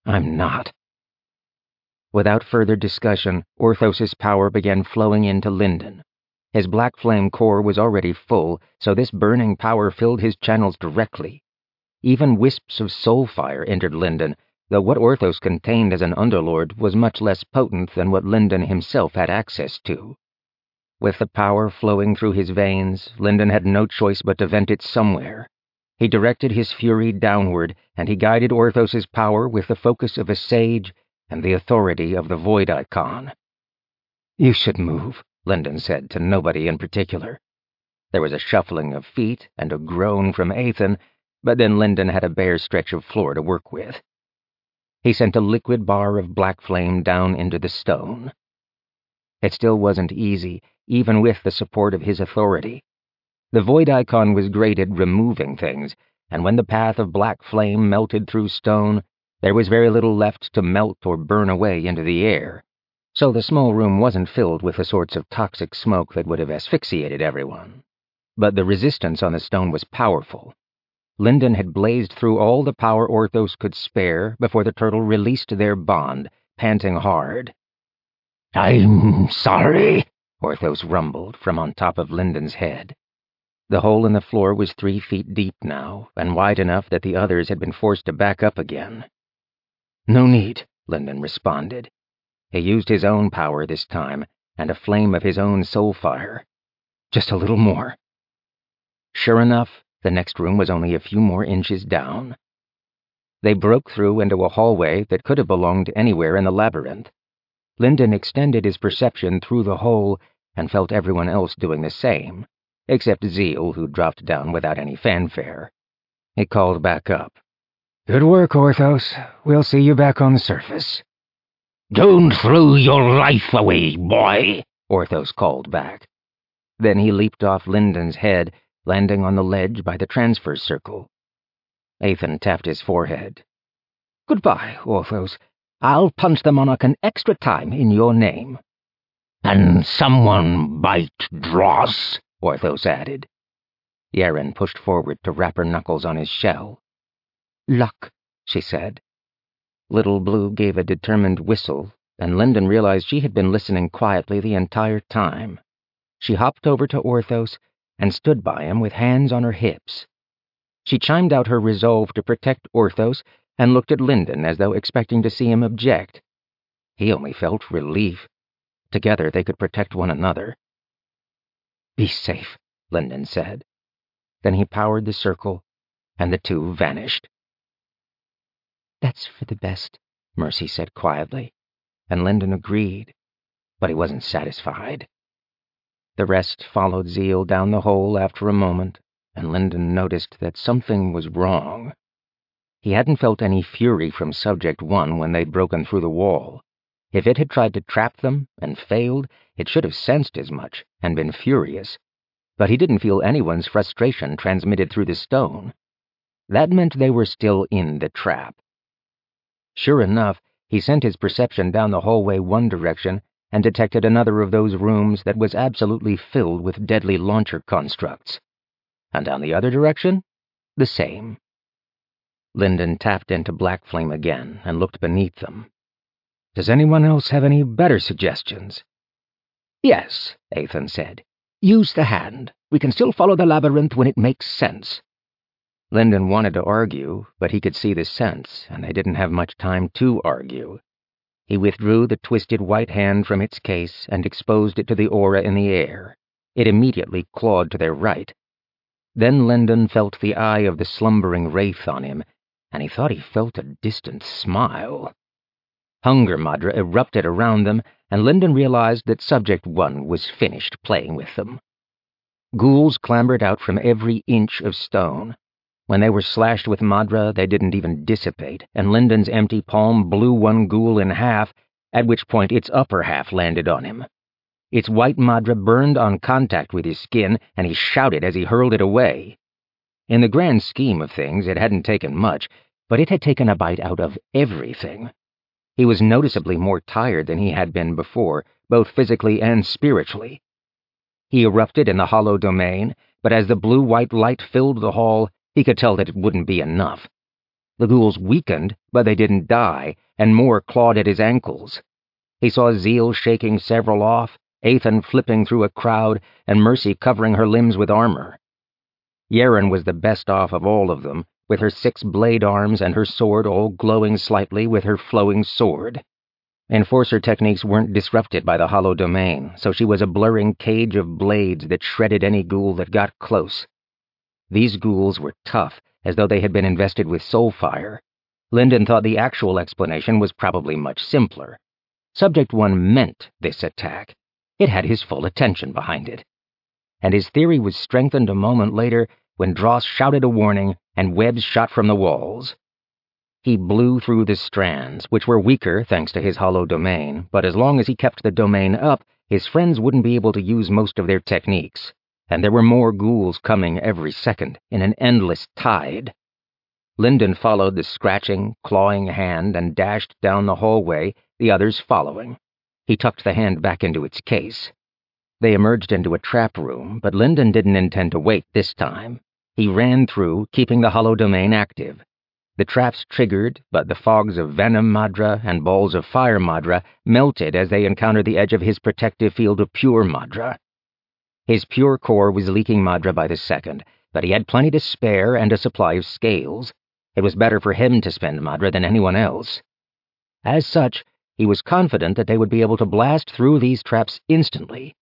I'm not. Without further discussion, Orthos's power began flowing into Lyndon. His black flame core was already full, so this burning power filled his channels directly. Even wisps of soul fire entered Lyndon, though what Orthos contained as an underlord was much less potent than what Lyndon himself had access to. With the power flowing through his veins, Lyndon had no choice but to vent it somewhere. He directed his fury downward, and he guided Orthos's power with the focus of a sage and the authority of the Void Icon. "You should move," Lyndon said to nobody in particular. There was a shuffling of feet and a groan from Ethan, but then Lyndon had a bare stretch of floor to work with. He sent a liquid bar of black flame down into the stone. It still wasn't easy, even with the support of his authority. The Void Icon was great at removing things, and when the path of black flame melted through stone, there was very little left to melt or burn away into the air. So the small room wasn't filled with the sorts of toxic smoke that would have asphyxiated everyone. But the resistance on the stone was powerful. Lyndon had blazed through all the power Orthos could spare before the turtle released their bond, panting hard. "I'm sorry," Orthos rumbled from on top of Lyndon's head. The hole in the floor was 3 feet deep now, and wide enough that the others had been forced to back up again. "No need," Lyndon responded. He used his own power this time, and a flame of his own soul fire. "Just a little more." Sure enough, the next room was only a few more inches down. They broke through into a hallway that could have belonged anywhere in the labyrinth. Lyndon extended his perception through the hole and felt everyone else doing the same, except Zeal, who dropped down without any fanfare. He called back up. "Good work, Orthos. We'll see you back on the surface." "Don't throw your life away, boy," Orthos called back. Then he leaped off Lyndon's head, landing on the ledge by the transfer circle. Ethan tapped his forehead. "Goodbye, Orthos. I'll punch the monarch an extra time in your name." "And someone bite Dross," Orthos added. Yaren pushed forward to rap her knuckles on his shell. "Luck," she said. Little Blue gave a determined whistle, and Lyndon realized she had been listening quietly the entire time. She hopped over to Orthos and stood by him with hands on her hips. She chimed out her resolve to protect Orthos and looked at Lyndon as though expecting to see him object. He only felt relief. Together they could protect one another. "Be safe," Lyndon said. Then he powered the circle, and the two vanished. "That's for the best," Mercy said quietly, and Lyndon agreed, but he wasn't satisfied. The rest followed Zeal down the hole after a moment, and Lyndon noticed that something was wrong. He hadn't felt any fury from Subject 1 when they'd broken through the wall. If it had tried to trap them and failed, it should have sensed as much and been furious. But he didn't feel anyone's frustration transmitted through the stone. That meant they were still in the trap. Sure enough, he sent his perception down the hallway one direction and detected another of those rooms that was absolutely filled with deadly launcher constructs. And down the other direction, the same. Lyndon tapped into Black Flame again and looked beneath them. "Does anyone else have any better suggestions?" "Yes," Ethan said. "Use the hand. We can still follow the labyrinth when it makes sense." Lyndon wanted to argue, but he could see the sense, and they didn't have much time to argue. He withdrew the twisted white hand from its case and exposed it to the aura in the air. It immediately clawed to their right. Then Lyndon felt the eye of the slumbering wraith on him, and he thought he felt a distant smile. Hunger Madra erupted around them, and Lyndon realized that Subject 1 was finished playing with them. Ghouls clambered out from every inch of stone. When they were slashed with Madra, they didn't even dissipate, and Lyndon's empty palm blew one ghoul in half, at which point its upper half landed on him. Its white Madra burned on contact with his skin, and he shouted as he hurled it away. In the grand scheme of things, it hadn't taken much, but it had taken a bite out of everything. He was noticeably more tired than he had been before, both physically and spiritually. He erupted in the hollow domain, but as the blue-white light filled the hall, he could tell that it wouldn't be enough. The ghouls weakened, but they didn't die, and more clawed at his ankles. He saw Zeal shaking several off, Ethan flipping through a crowd, and Mercy covering her limbs with armor. Yeren was the best off of all of them, with her 6 blade arms and her sword all glowing slightly with her flowing sword. Enforcer techniques weren't disrupted by the hollow domain, so she was a blurring cage of blades that shredded any ghoul that got close. These ghouls were tough, as though they had been invested with soulfire. Lyndon thought the actual explanation was probably much simpler. Subject 1 meant this attack. It had his full attention behind it. And his theory was strengthened a moment later when Dross shouted a warning and webs shot from the walls. He blew through the strands, which were weaker thanks to his hollow domain, but as long as he kept the domain up, his friends wouldn't be able to use most of their techniques, and there were more ghouls coming every second in an endless tide. Lyndon followed the scratching, clawing hand and dashed down the hallway, the others following. He tucked the hand back into its case. They emerged into a trap room, but Lyndon didn't intend to wait this time. He ran through, keeping the hollow domain active. The traps triggered, but the fogs of venom Madra and balls of fire Madra melted as they encountered the edge of his protective field of pure Madra. His pure core was leaking Madra by the second, but he had plenty to spare and a supply of scales. It was better for him to spend Madra than anyone else. As such, he was confident that they would be able to blast through these traps instantly.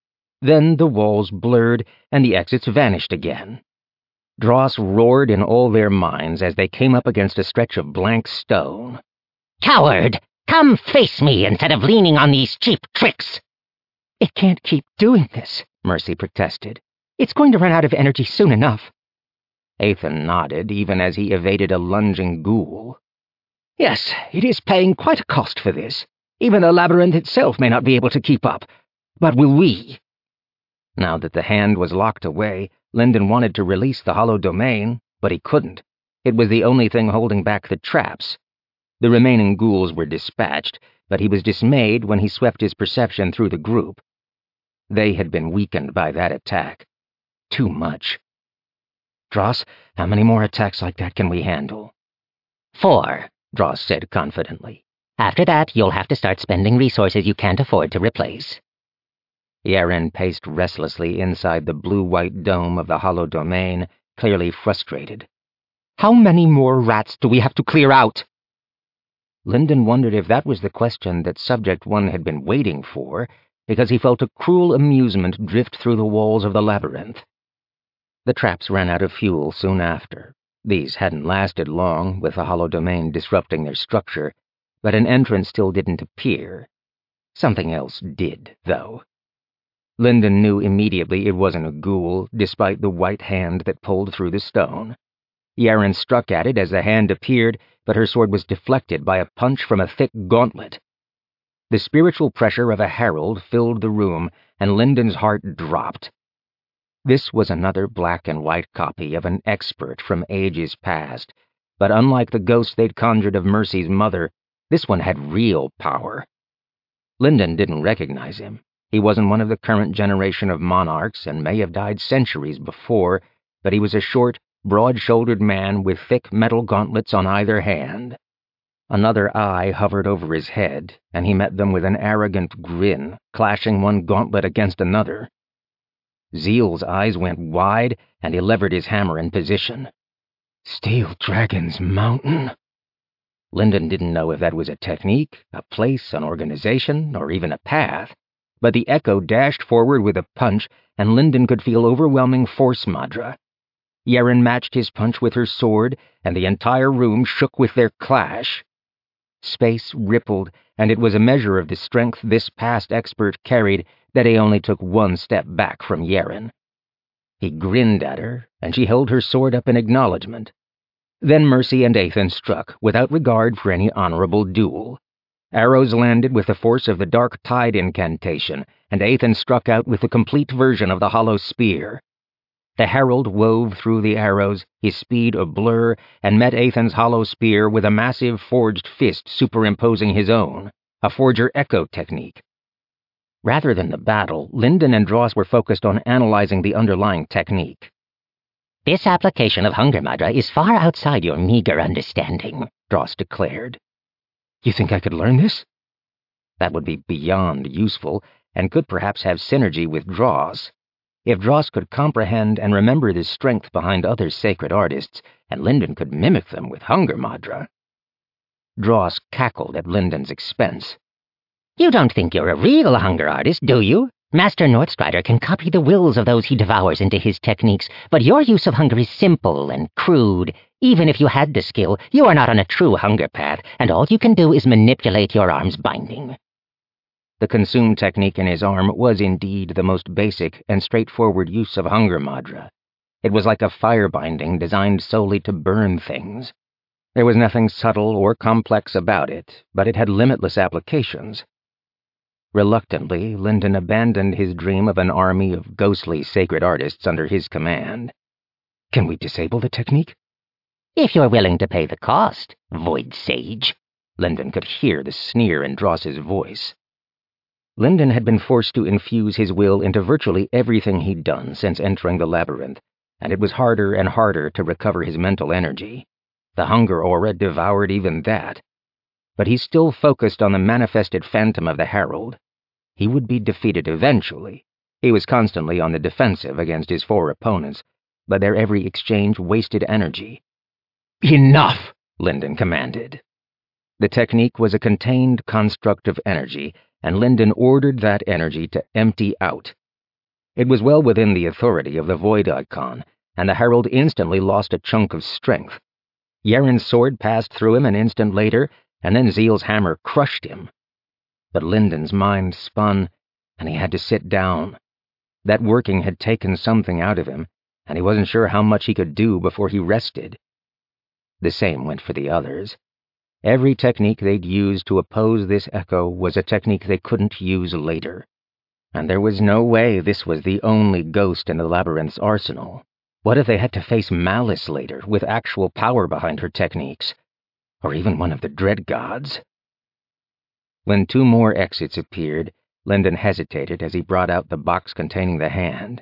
Then the walls blurred and the exits vanished again. Dross roared in all their minds as they came up against a stretch of blank stone. "Coward! Come face me instead of leaning on these cheap tricks!" "It can't keep doing this," Mercy protested. "It's going to run out of energy soon enough." Ethan nodded, even as he evaded a lunging ghoul. "Yes, it is paying quite a cost for this. Even the labyrinth itself may not be able to keep up. But will we?" Now that the hand was locked away, Lyndon wanted to release the hollow domain, but he couldn't. It was the only thing holding back the traps. The remaining ghouls were dispatched, but he was dismayed when he swept his perception through the group. They had been weakened by that attack. Too much. "Dross, how many more attacks like that can we handle?" 4, Dross said confidently. "After that, you'll have to start spending resources you can't afford to replace." Yeren paced restlessly inside the blue-white dome of the hollow domain, clearly frustrated. "How many more rats do we have to clear out?" Lyndon wondered if that was the question that Subject 1 had been waiting for, because he felt a cruel amusement drift through the walls of the labyrinth. The traps ran out of fuel soon after. These hadn't lasted long, with the hollow domain disrupting their structure, but an entrance still didn't appear. Something else did, though. Lyndon knew immediately it wasn't a ghoul, despite the white hand that pulled through the stone. Yeren struck at it as the hand appeared, but her sword was deflected by a punch from a thick gauntlet. The spiritual pressure of a herald filled the room, and Lyndon's heart dropped. This was another black and white copy of an expert from ages past, but unlike the ghost they'd conjured of Mercy's mother, this one had real power. Lyndon didn't recognize him. He wasn't one of the current generation of monarchs and may have died centuries before, but he was a short, broad-shouldered man with thick metal gauntlets on either hand. Another eye hovered over his head, and he met them with an arrogant grin, clashing one gauntlet against another. Zeal's eyes went wide, and he levered his hammer in position. "Steel Dragon's Mountain." Lyndon didn't know if that was a technique, a place, an organization, or even a path. But the echo dashed forward with a punch, and Lyndon could feel overwhelming force Madra. Yeren matched his punch with her sword, and the entire room shook with their clash. Space rippled, and it was a measure of the strength this past expert carried that he only took one step back from Yeren. He grinned at her, and she held her sword up in acknowledgement. Then Mercy and Ethan struck, without regard for any honorable duel. Arrows landed with the force of the Dark Tide incantation, and Ethan struck out with the complete version of the hollow spear. The herald wove through the arrows, his speed a blur, and met Ethan's hollow spear with a massive forged fist superimposing his own, a forger echo technique. Rather than the battle, Lyndon and Dross were focused on analyzing the underlying technique. This application of Hunger Mudra is far outside your meager understanding, Dross declared. You think I could learn this? That would be beyond useful, and could perhaps have synergy with Dross. If Dross could comprehend and remember the strength behind other sacred artists, and Linden could mimic them with Hunger Mudra. Dross cackled at Linden's expense. You don't think you're a real hunger artist, do you? Master Northstrider can copy the wills of those he devours into his techniques, but your use of hunger is simple and crude. Even if you had the skill, you are not on a true hunger path, and all you can do is manipulate your arm's binding. The consume technique in his arm was indeed the most basic and straightforward use of Hunger Mudra. It was like a fire binding designed solely to burn things. There was nothing subtle or complex about it, but it had limitless applications. Reluctantly, Linden abandoned his dream of an army of ghostly sacred artists under his command. Can we disable the technique? If you're willing to pay the cost, Void Sage. Linden could hear the sneer in Dross's voice. Linden had been forced to infuse his will into virtually everything he'd done since entering the labyrinth, and it was harder and harder to recover his mental energy. The hunger aura devoured even that. But he still focused on the manifested phantom of the Herald. He would be defeated eventually. He was constantly on the defensive against his 4 opponents, but their every exchange wasted energy. Enough, Linden commanded. The technique was a contained construct of energy, and Linden ordered that energy to empty out. It was well within the authority of the Void Icon, and the Herald instantly lost a chunk of strength. Yaren's sword passed through him an instant later, and then Zeal's hammer crushed him. But Linden's mind spun, and he had to sit down. That working had taken something out of him, and he wasn't sure how much he could do before he rested. The same went for the others. Every technique they'd used to oppose this echo was a technique they couldn't use later. And there was no way this was the only ghost in the labyrinth's arsenal. What if they had to face Malice later, with actual power behind her techniques? Or even one of the Dread Gods? When 2 more exits appeared, Linden hesitated as he brought out the box containing the hand.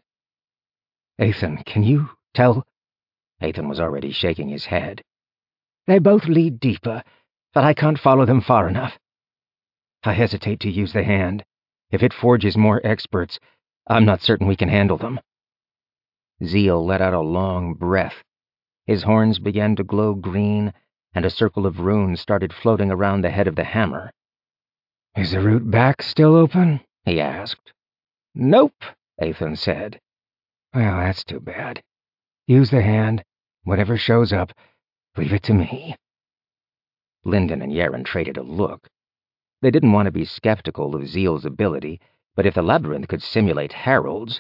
Ethan, can you tell? Ethan was already shaking his head. They both lead deeper, but I can't follow them far enough. I hesitate to use the hand. If it forges more experts, I'm not certain we can handle them. Zeal let out a long breath. His horns began to glow green, and a circle of runes started floating around the head of the hammer. Is the route back still open? He asked. Nope, Ethan said. Well, that's too bad. Use the hand. Whatever shows up, leave it to me. Linden and Yaren traded a look. They didn't want to be skeptical of Zeal's ability, but if the labyrinth could simulate heralds...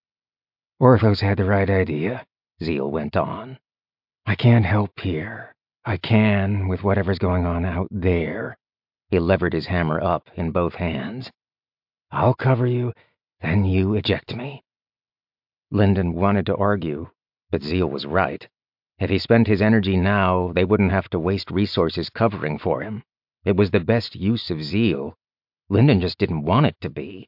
Orthos had the right idea, Zeal went on. I can't help here. I can with whatever's going on out there. He levered his hammer up in both hands. I'll cover you, then you eject me. Linden wanted to argue, but Zeal was right. If he spent his energy now, they wouldn't have to waste resources covering for him. It was the best use of Zeal. Linden just didn't want it to be.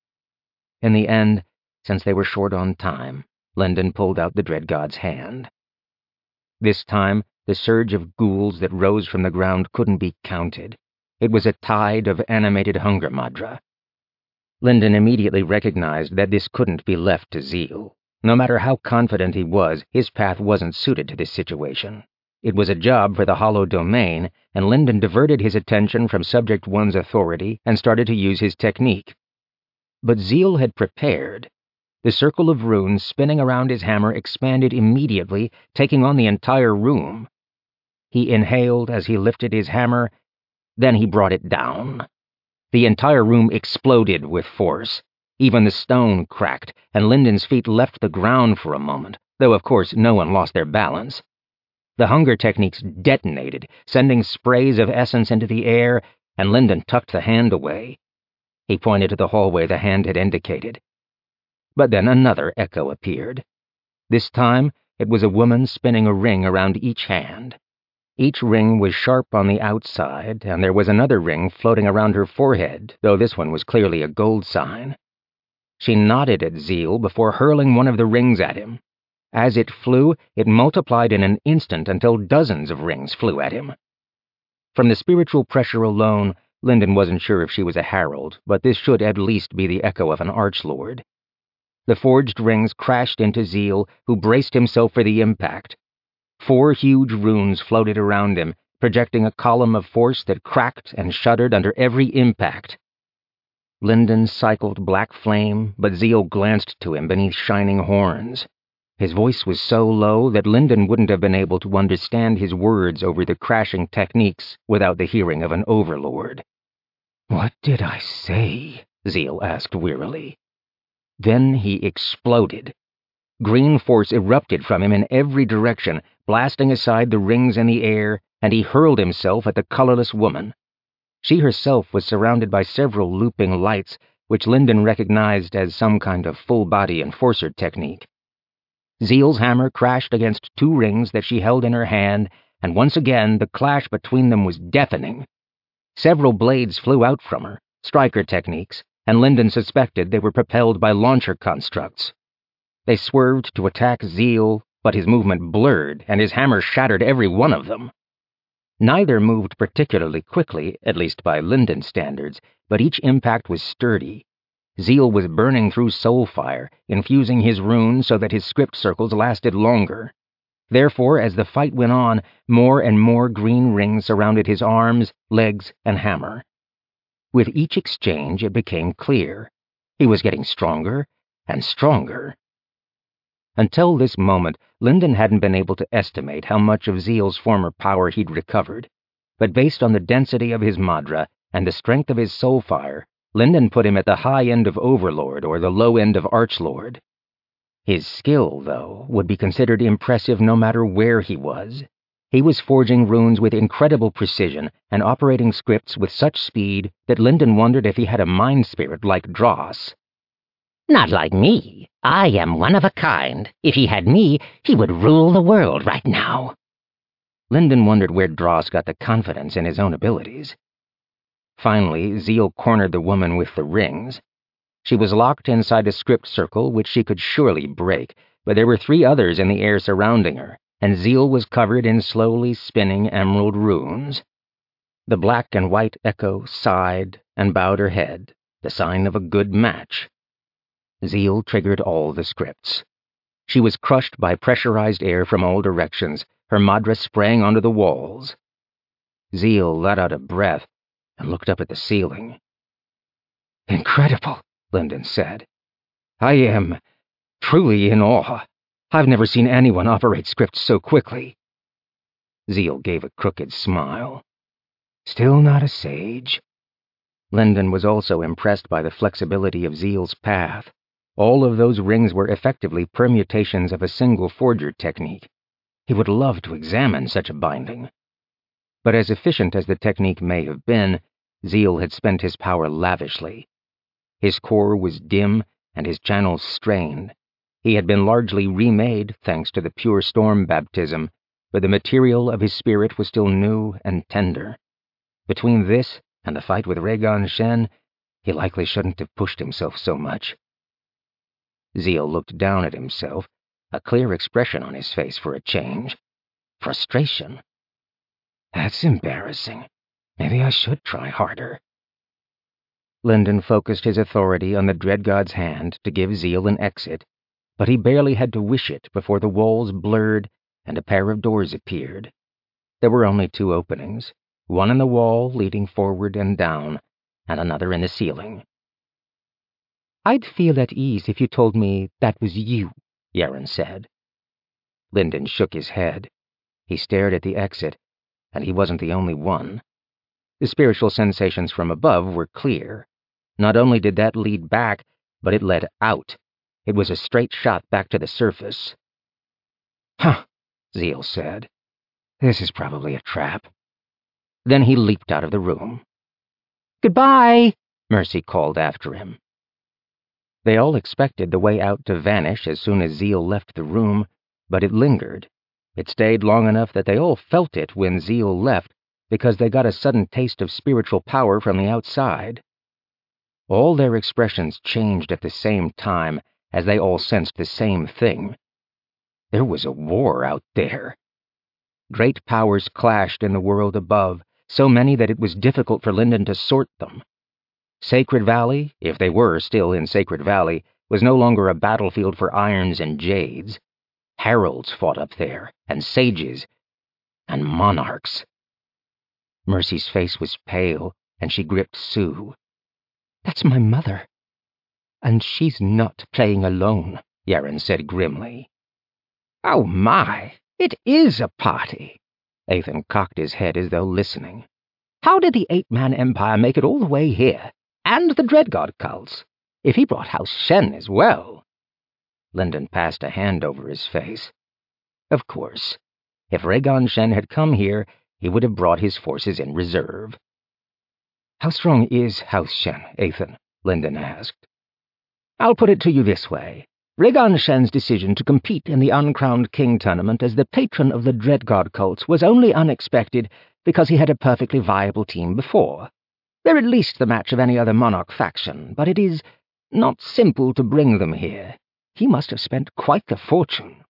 In the end, since they were short on time, Linden pulled out the Dread God's hand. This time, the surge of ghouls that rose from the ground couldn't be counted. It was a tide of animated Hunger Mudra. Linden immediately recognized that this couldn't be left to Zeal. No matter how confident he was, his path wasn't suited to this situation. It was a job for the Hollow Domain, and Linden diverted his attention from Subject 1's authority and started to use his technique. But Zeal had prepared. The circle of runes spinning around his hammer expanded immediately, taking on the entire room. He inhaled as he lifted his hammer, then he brought it down. The entire room exploded with force. Even the stone cracked, and Linden's feet left the ground for a moment, though of course no one lost their balance. The hunger techniques detonated, sending sprays of essence into the air, and Linden tucked the hand away. He pointed to the hallway the hand had indicated. But then another echo appeared. This time, it was a woman spinning a ring around each hand. Each ring was sharp on the outside, and there was another ring floating around her forehead, though this one was clearly a gold sign. She nodded at Zeal before hurling one of the rings at him. As it flew, it multiplied in an instant until dozens of rings flew at him. From the spiritual pressure alone, Linden wasn't sure if she was a herald, but this should at least be the echo of an archlord. The forged rings crashed into Zeal, who braced himself for the impact. 4 huge runes floated around him, projecting a column of force that cracked and shuddered under every impact. Linden cycled black flame, but Zeal glanced to him beneath shining horns. His voice was so low that Linden wouldn't have been able to understand his words over the crashing techniques without the hearing of an overlord. "What did I say?" Zeal asked wearily. Then he exploded. Green force erupted from him in every direction, blasting aside the rings in the air, and he hurled himself at the colorless woman. She herself was surrounded by several looping lights, which Linden recognized as some kind of full-body enforcer technique. Zeal's hammer crashed against 2 rings that she held in her hand, and once again the clash between them was deafening. Several blades flew out from her, striker techniques, and Linden suspected they were propelled by launcher constructs. They swerved to attack Zeal, but his movement blurred, and his hammer shattered every one of them. Neither moved particularly quickly, at least by Linden's standards, but each impact was sturdy. Zeal was burning through soulfire, infusing his runes so that his script circles lasted longer. Therefore, as the fight went on, more and more green rings surrounded his arms, legs, and hammer. With each exchange, it became clear. He was getting stronger and stronger. Until this moment, Linden hadn't been able to estimate how much of Zeal's former power he'd recovered, but based on the density of his Madra and the strength of his soulfire, Linden put him at the high end of Overlord or the low end of Archlord. His skill, though, would be considered impressive no matter where he was. He was forging runes with incredible precision and operating scripts with such speed that Linden wondered if he had a mind spirit like Dross. Not like me. I am one of a kind. If he had me, he would rule the world right now. Linden wondered where Dross got the confidence in his own abilities. Finally, Zeal cornered the woman with the rings. She was locked inside a script circle which she could surely break, but there were 3 others in the air surrounding her, and Zeal was covered in slowly spinning emerald runes. The black and white echo sighed and bowed her head, the sign of a good match. Zeal triggered all the scripts. She was crushed by pressurized air from all directions, her Madra sprang onto the walls. Zeal let out a breath and looked up at the ceiling. "Incredible," Linden said. "I am truly in awe. I've never seen anyone operate scripts so quickly." Zeal gave a crooked smile. "Still not a sage." Linden was also impressed by the flexibility of Zeal's path. All of those rings were effectively permutations of a single forger technique. He would love to examine such a binding. But as efficient as the technique may have been, Zeal had spent his power lavishly. His core was dim and his channels strained. He had been largely remade thanks to the pure storm baptism, but the material of his spirit was still new and tender. Between this and the fight with Raygon Shen, he likely shouldn't have pushed himself so much. Zeal looked down at himself, a clear expression on his face for a change. Frustration. "That's embarrassing. Maybe I should try harder." Linden focused his authority on the Dread God's hand to give Zeal an exit, but he barely had to wish it before the walls blurred and a pair of doors appeared. There were only 2 openings, one in the wall leading forward and down, and another in the ceiling. "I'd feel at ease if you told me that was you," Yaren said. Linden shook his head. He stared at the exit, and he wasn't the only one. The spiritual sensations from above were clear. Not only did that lead back, but it led out. It was a straight shot back to the surface. "Huh," Zeal said. "This is probably a trap." Then he leaped out of the room. "Goodbye," Mercy called after him. They all expected the way out to vanish as soon as Zeal left the room, but it lingered. It stayed long enough that they all felt it when Zeal left, because they got a sudden taste of spiritual power from the outside. All their expressions changed at the same time, as they all sensed the same thing. There was a war out there. Great powers clashed in the world above, so many that it was difficult for Linden to sort them. Sacred Valley, if they were still in Sacred Valley, was no longer a battlefield for irons and jades. Heralds fought up there, and sages, and monarchs. Mercy's face was pale, and she gripped Sue. That's my mother. And she's not playing alone, Yaren said grimly. Oh my, it is a party. Ethan cocked his head as though listening. How did the 8-man empire make it all the way here? And the Dreadgod cults? If he brought House Shen as well. Linden passed a hand over his face. Of course. If Rhaegon Shen had come here, he would have brought his forces in reserve. How strong is House Shen, Ethan? Linden asked. I'll put it to you this way. Rhaegon Shen's decision to compete in the Uncrowned King tournament as the patron of the Dreadgod cults was only unexpected because he had a perfectly viable team before. They're at least the match of any other monarch faction, but it is not simple to bring them here. He must have spent quite the fortune.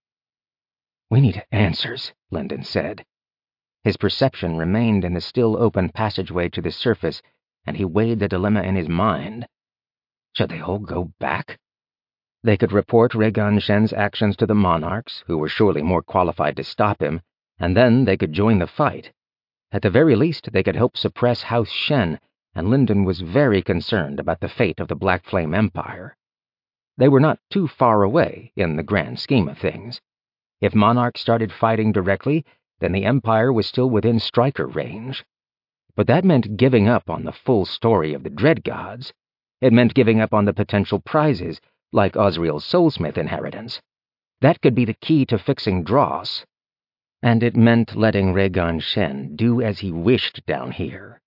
We need answers, Linden said. His perception remained in the still open passageway to the surface, and he weighed the dilemma in his mind. Should they all go back? They could report Rhaegon Shen's actions to the monarchs, who were surely more qualified to stop him, and then they could join the fight. At the very least, they could help suppress House Shen, and Linden was very concerned about the fate of the Black Flame Empire. They were not too far away in the grand scheme of things. If monarchs started fighting directly, then the Empire was still within striker range. But that meant giving up on the full story of the Dreadgods. It meant giving up on the potential prizes, like Osriel's Soulsmith inheritance. That could be the key to fixing Dross. And it meant letting Rhaegon Shen do as he wished down here.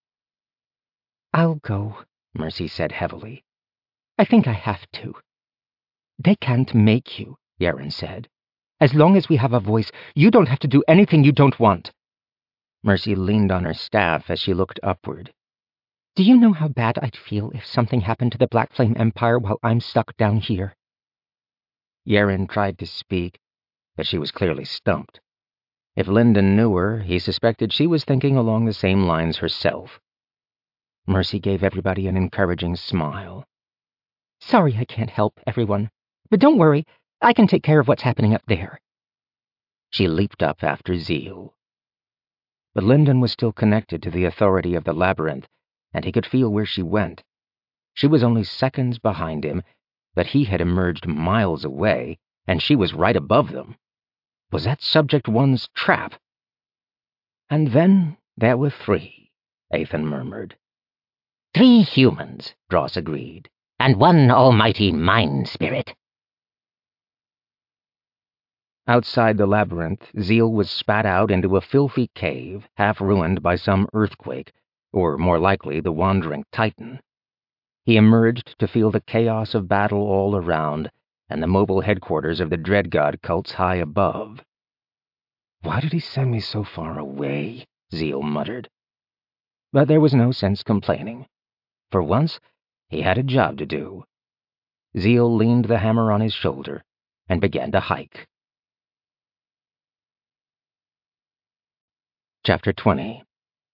I'll go, Mercy said heavily. I think I have to. They can't make you, Yaren said. As long as we have a voice, you don't have to do anything you don't want. Mercy leaned on her staff as she looked upward. Do you know how bad I'd feel if something happened to the Black Flame Empire while I'm stuck down here? Yaren tried to speak, but she was clearly stumped. If Linden knew her, he suspected she was thinking along the same lines herself. Mercy gave everybody an encouraging smile. Sorry I can't help everyone, but don't worry, I can take care of what's happening up there. She leaped up after Zeal. But Linden was still connected to the authority of the labyrinth, and he could feel where she went. She was only seconds behind him, but he had emerged miles away, and she was right above them. Was that Subject One's trap? And then there were 3, Ethan murmured. 3 humans, Dross agreed, and 1 almighty mind spirit. Outside the labyrinth, Zeal was spat out into a filthy cave, half ruined by some earthquake, or more likely the wandering Titan. He emerged to feel the chaos of battle all around, and the mobile headquarters of the Dreadgod cults high above. Why did he send me so far away? Zeal muttered. But there was no sense complaining. For once, he had a job to do. Zeal leaned the hammer on his shoulder and began to hike. Chapter 20.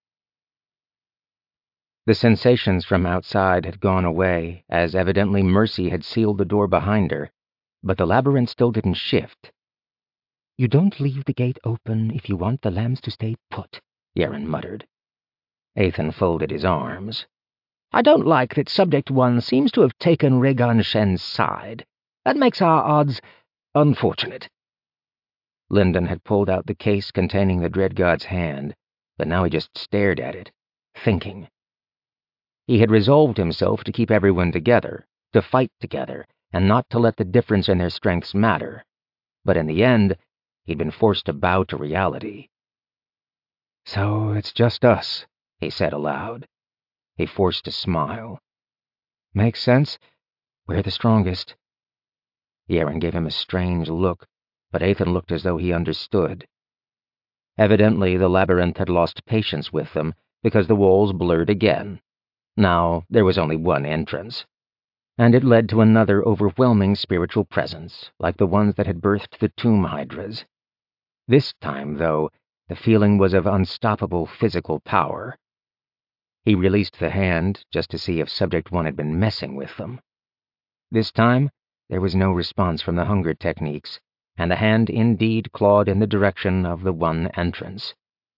The sensations from outside had gone away, as evidently Mercy had sealed the door behind her, but the labyrinth still didn't shift. You don't leave the gate open if you want the lambs to stay put, Yaren muttered. Ethan folded his arms. I don't like that Subject One seems to have taken Rhaegon Shen's side. That makes our odds unfortunate. Linden had pulled out the case containing the Dreadgod's hand, but now he just stared at it, thinking. He had resolved himself to keep everyone together, to fight together, and not to let the difference in their strengths matter. But in the end, he'd been forced to bow to reality. So it's just us, he said aloud. He forced a smile. Makes sense. We're the strongest. Yaren gave him a strange look, but Ethan looked as though he understood. Evidently, the labyrinth had lost patience with them, because the walls blurred again. Now, there was only one entrance. and it led to another overwhelming spiritual presence, like the ones that had birthed the tomb hydras. This time, though, the feeling was of unstoppable physical power. He released the hand just to see if Subject 1 had been messing with them. This time, there was no response from the hunger techniques, and the hand indeed clawed in the direction of the one entrance.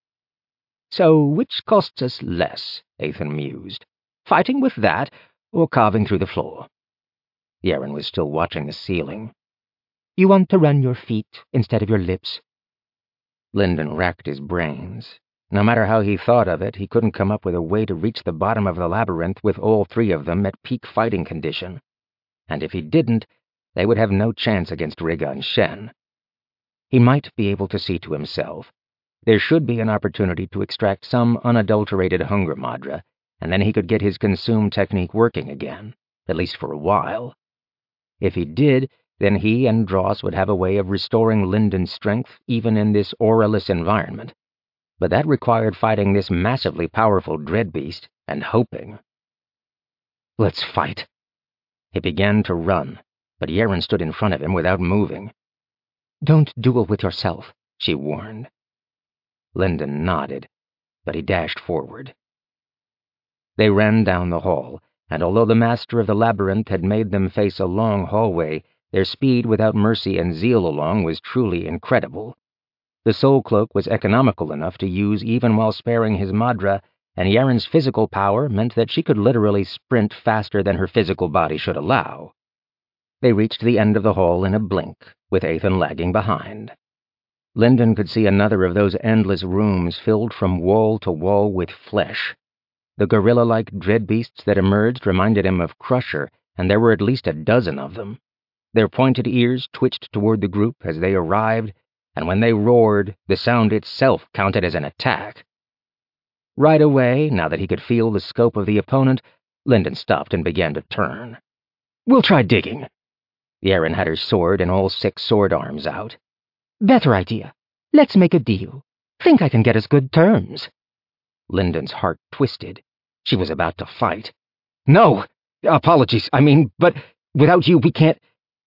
"So which costs us less?" Ethan mused. "Fighting with that, or carving through the floor?" Yaren was still watching the ceiling. "You want to run your feet instead of your lips?" Lyndon racked his brains. No matter how he thought of it, he couldn't come up with a way to reach the bottom of the labyrinth with all three of them at peak fighting condition. And if he didn't, they would have no chance against Rigga and Shen. He might be able to see to himself. There should be an opportunity to extract some unadulterated hunger madra, and then he could get his consume technique working again, at least for a while. If he did, then he and Dross would have a way of restoring Lyndon's strength even in this auraless environment. But that required fighting this massively powerful dread beast and hoping. "Let's fight." He began to run, but Yaren stood in front of him without moving. "Don't duel with yourself," she warned. Lyndon nodded, but he dashed forward. They ran down the hall, and although the master of the labyrinth had made them face a long hallway, their speed without mercy and zeal along was truly incredible. The Soul Cloak was economical enough to use even while sparing his madra, and Yaren's physical power meant that she could literally sprint faster than her physical body should allow. They reached the end of the hall in a blink, with Ethan lagging behind. Lyndon could see another of those endless rooms filled from wall to wall with flesh. The gorilla-like dread beasts that emerged reminded him of Crusher, and there were at least a dozen of them. Their pointed ears twitched toward the group as they arrived, and when they roared, the sound itself counted as an attack. Right away, now that he could feel the scope of the opponent, Lyndon stopped and began to turn. "We'll try digging." Yaren had her sword and all 6 sword arms out. "Better idea. Let's make a deal. Think I can get us good terms." Lyndon's heart twisted. She was about to fight. "No! Apologies, but without you we can't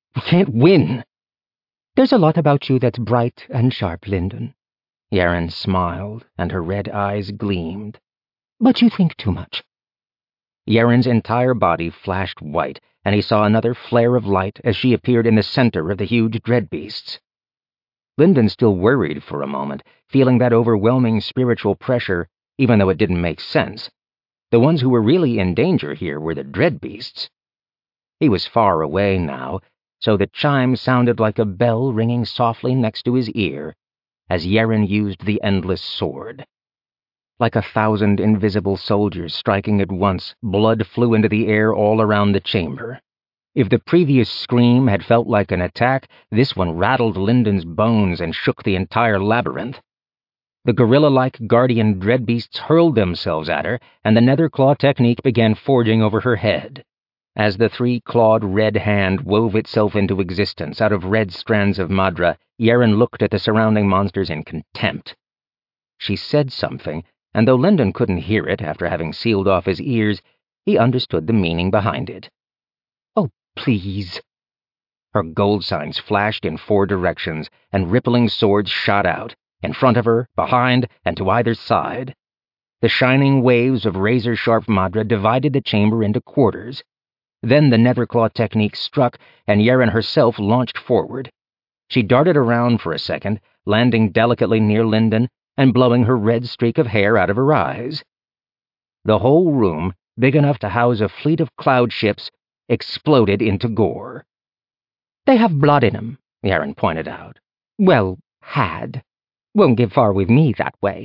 win." "There's a lot about you that's bright and sharp, Lyndon." Yaren smiled, and her red eyes gleamed. "But you think too much." Yaren's entire body flashed white, and he saw another flare of light as she appeared in the center of the huge dread beasts. Lyndon still worried for a moment, feeling that overwhelming spiritual pressure, even though it didn't make sense. The ones who were really in danger here were the dread beasts. He was far away now, so the chime sounded like a bell ringing softly next to his ear as Yaren used the endless sword. Like 1,000 invisible soldiers striking at once, blood flew into the air all around the chamber. If the previous scream had felt like an attack, this one rattled Lyndon's bones and shook the entire labyrinth. The gorilla-like guardian dreadbeasts hurled themselves at her, and the Netherclaw technique began forging over her head. As the 3-clawed red hand wove itself into existence out of red strands of madra, Yaren looked at the surrounding monsters in contempt. She said something, and though Lyndon couldn't hear it after having sealed off his ears, he understood the meaning behind it. "Oh, please." Her gold signs flashed in 4 directions, and rippling swords shot out, in front of her, behind, and to either side. The shining waves of razor-sharp madra divided the chamber into quarters. Then the Netherclaw technique struck, and Yaren herself launched forward. She darted around for a second, landing delicately near Lyndon and blowing her red streak of hair out of her eyes. The whole room, big enough to house a fleet of cloud ships, exploded into gore. "They have blood in 'em," Yaren pointed out. "Well, had. Won't get far with me that way."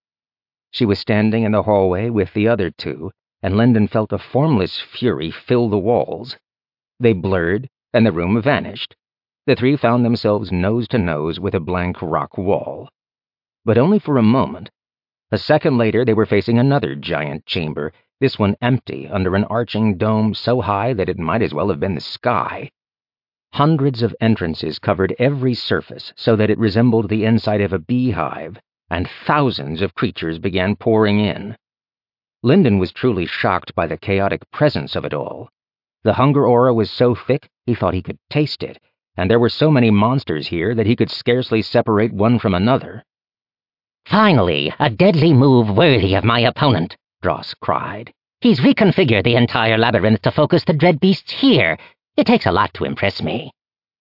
She was standing in the hallway with the other 2, and Lyndon felt a formless fury fill the walls. They blurred, and the room vanished. The 3 found themselves nose to nose with a blank rock wall. But only for a moment. A second later, they were facing another giant chamber, this one empty under an arching dome so high that it might as well have been the sky. Hundreds of entrances covered every surface so that it resembled the inside of a beehive, and thousands of creatures began pouring in. Lyndon was truly shocked by the chaotic presence of it all. The hunger aura was so thick he thought he could taste it, and there were so many monsters here that he could scarcely separate one from another. Finally, a deadly move worthy of my opponent, Dross cried. He's reconfigured the entire labyrinth to focus the dread beasts here. It takes a lot to impress me.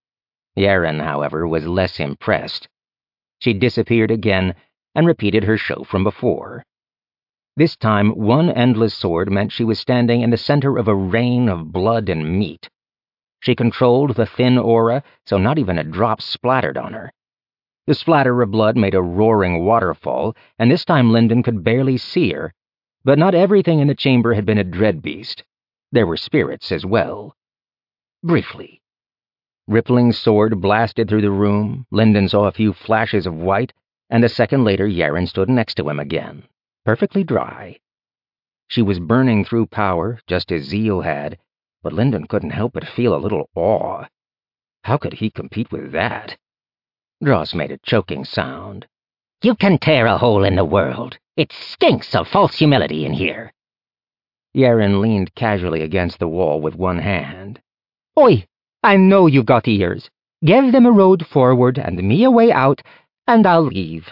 Yaren, however, was less impressed. She disappeared again and repeated her show from before. This time, one endless sword meant she was standing in the center of a rain of blood and meat. She controlled the thin aura, so not even a drop splattered on her. The splatter of blood made a roaring waterfall, and this time Linden could barely see her. But not everything in the chamber had been a dread beast. There were spirits as well. Briefly. Rippling's sword blasted through the room, Linden saw a few flashes of white, and a second later Yaren stood next to him again, perfectly dry. She was burning through power, just as Zeal had, but Linden couldn't help but feel a little awe. How could he compete with that? Dross made a choking sound. You can tear a hole in the world. It stinks of false humility in here. Yaren leaned casually against the wall with one hand. Oi, I know you've got ears. Give them a road forward and me a way out, and I'll leave.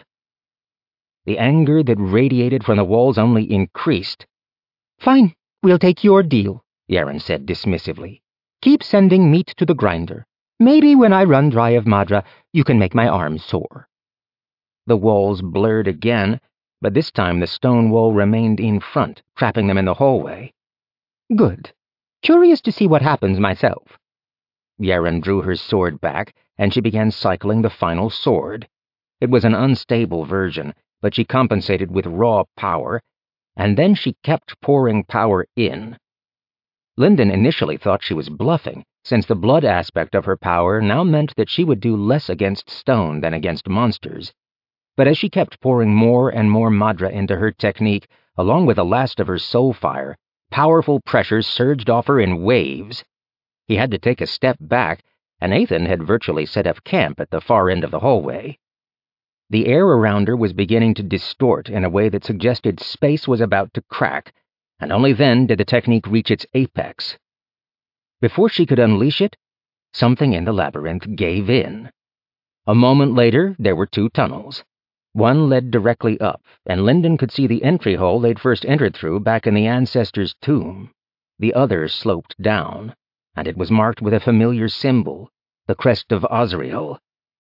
The anger that radiated from the walls only increased. Fine, we'll take your deal, Yaren said dismissively. Keep sending meat to the grinder. Maybe when I run dry of Madra, you can make my arms sore. The walls blurred again, but this time the stone wall remained in front, trapping them in the hallway. Good. Curious to see what happens myself. Yaren drew her sword back, and she began cycling the final sword. It was an unstable version, but she compensated with raw power, and then she kept pouring power in. Linden initially thought she was bluffing, since the blood aspect of her power now meant that she would do less against stone than against monsters. But as she kept pouring more and more Madra into her technique, along with the last of her soul fire, powerful pressures surged off her in waves. He had to take a step back, and Ethan had virtually set up camp at the far end of the hallway. The air around her was beginning to distort in a way that suggested space was about to crack, and only then did the technique reach its apex. Before she could unleash it, something in the labyrinth gave in. A moment later, there were two tunnels. One led directly up, and Linden could see the entry hole they'd first entered through back in the ancestor's tomb. The other sloped down, and it was marked with a familiar symbol, the crest of Osriel.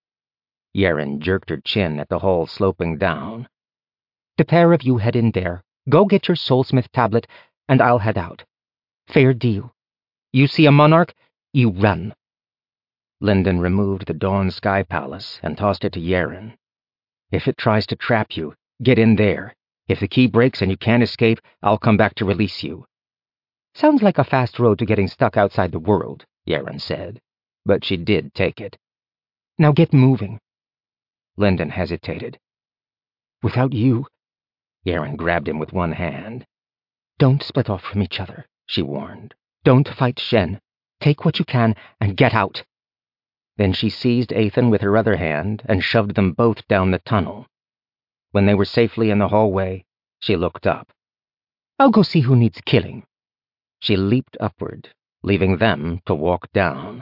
Yaren jerked her chin at the hall sloping down. The pair of you head in there. Go get your Soulsmith tablet, and I'll head out. Fair deal. You see a monarch, you run. Linden removed the Dawn Sky Palace and tossed it to Yaren. If it tries to trap you, get in there. If the key breaks and you can't escape, I'll come back to release you. Sounds like a fast road to getting stuck outside the world, Yaren said, but she did take it. Now get moving. Linden hesitated. Without you... Yaren grabbed him with one hand. Don't split off from each other, she warned. Don't fight Shen. Take what you can and get out. Then she seized Ethan with her other hand and shoved them both down the tunnel. When they were safely in the hallway, she looked up. I'll go see who needs killing. She leaped upward, leaving them to walk down.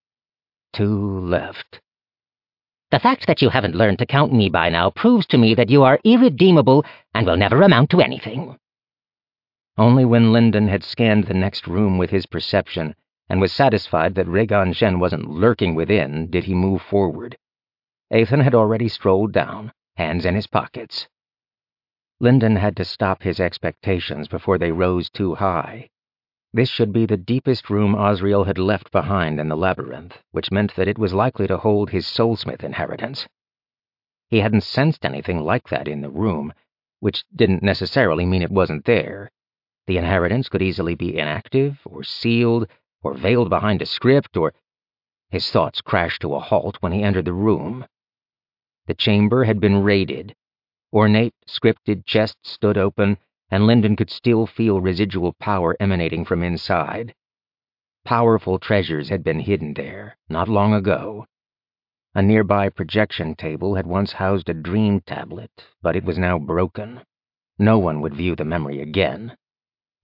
Two left. The fact that you haven't learned to count me by now proves to me that you are irredeemable and will never amount to anything. Only when Linden had scanned the next room with his perception and was satisfied that Regan Shen wasn't lurking within did he move forward. Ethan had already strolled down, hands in his pockets. Linden had to stop his expectations before they rose too high. This should be the deepest room Osriel had left behind in the labyrinth, which meant that it was likely to hold his Soulsmith inheritance. He hadn't sensed anything like that in the room, which didn't necessarily mean it wasn't there. The inheritance could easily be inactive, or sealed, or veiled behind a script, or... His thoughts crashed to a halt when he entered the room. The chamber had been raided. Ornate, scripted chests stood open, and Linden could still feel residual power emanating from inside. Powerful treasures had been hidden there, not long ago. A nearby projection table had once housed a dream tablet, but it was now broken. No one would view the memory again.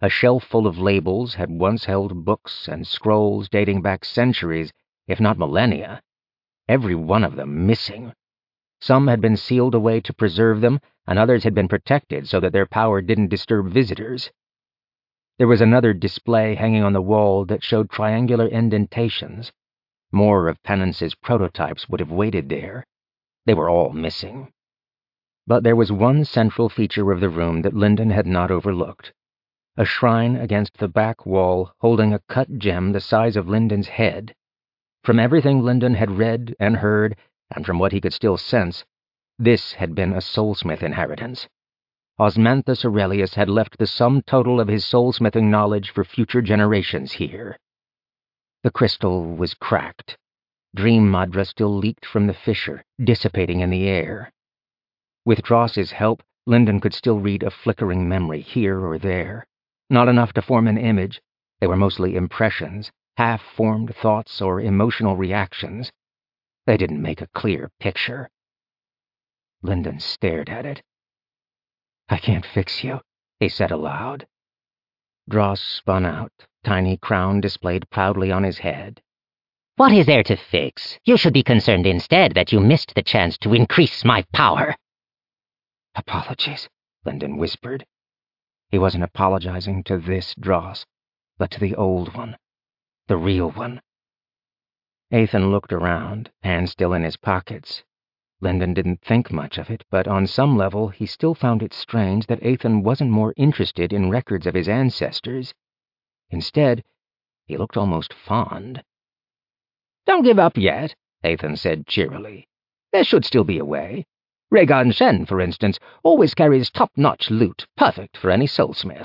A shelf full of labels had once held books and scrolls dating back centuries, if not millennia. Every one of them missing. Some had been sealed away to preserve them, and others had been protected so that their power didn't disturb visitors. There was another display hanging on the wall that showed triangular indentations. More of Penance's prototypes would have waited there. They were all missing. But there was one central feature of the room that Lyndon had not overlooked. A shrine against the back wall holding a cut gem the size of Lyndon's head. From everything Lyndon had read and heard, and from what he could still sense, this had been a soulsmith inheritance. Osmanthus Aurelius had left the sum total of his soulsmithing knowledge for future generations here. The crystal was cracked. Dream Madra still leaked from the fissure, dissipating in the air. With Dross's help, Lyndon could still read a flickering memory here or there. Not enough to form an image. They were mostly impressions, half-formed thoughts or emotional reactions. They didn't make a clear picture. Lyndon stared at it. "I can't fix you," he said aloud. Dross spun out, tiny crown displayed proudly on his head. "What is there to fix? You should be concerned instead that you missed the chance to increase my power." "Apologies," Lyndon whispered. He wasn't apologizing to this Dross, but to the old one, the real one. Ethan looked around, hands still in his pockets. Lyndon didn't think much of it, but on some level he still found it strange that Ethan wasn't more interested in records of his ancestors. Instead, he looked almost fond. "Don't give up yet," Ethan said cheerily. "There should still be a way. Rhaegon Shen, for instance, always carries top-notch loot, perfect for any soulsmith."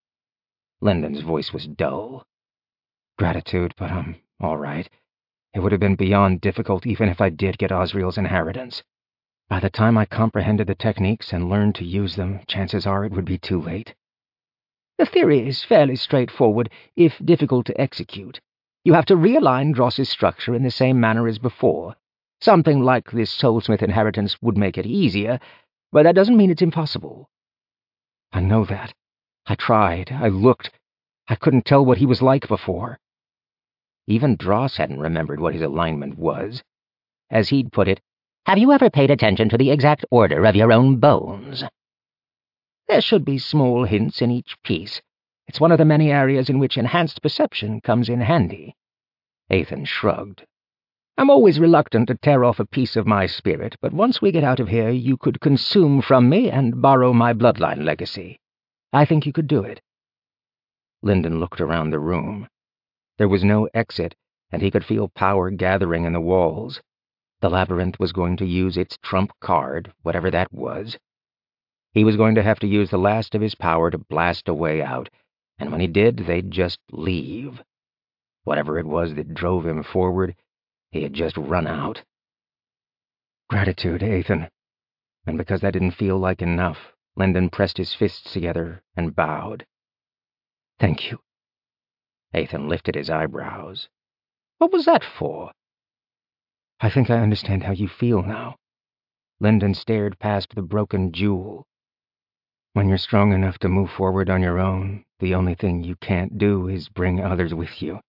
Lyndon's voice was dull. "Gratitude, but I'm all right. It would have been beyond difficult even if I did get Osriel's inheritance. By the time I comprehended the techniques and learned to use them, chances are it would be too late." "The theory is fairly straightforward, if difficult to execute. You have to realign Dross's structure in the same manner as before. Something like this soulsmith inheritance would make it easier, but that doesn't mean it's impossible." "I know that. I tried. I looked. I couldn't tell what he was like before." Even Dross hadn't remembered what his alignment was. As he'd put it, "Have you ever paid attention to the exact order of your own bones?" "There should be small hints in each piece. It's one of the many areas in which enhanced perception comes in handy." Ethan shrugged. "I'm always reluctant to tear off a piece of my spirit, but once we get out of here, you could consume from me and borrow my bloodline legacy. I think you could do it." Lyndon looked around the room. There was no exit, and he could feel power gathering in the walls. The labyrinth was going to use its trump card, whatever that was. He was going to have to use the last of his power to blast a way out, and when he did, they'd just leave. Whatever it was that drove him forward, he had just run out. "Gratitude, Ethan." And because that didn't feel like enough, Lyndon pressed his fists together and bowed. "Thank you." Ethan lifted his eyebrows. "What was that for?" "I think I understand how you feel now." Lyndon stared past the broken jewel. "When you're strong enough to move forward on your own, the only thing you can't do is bring others with you."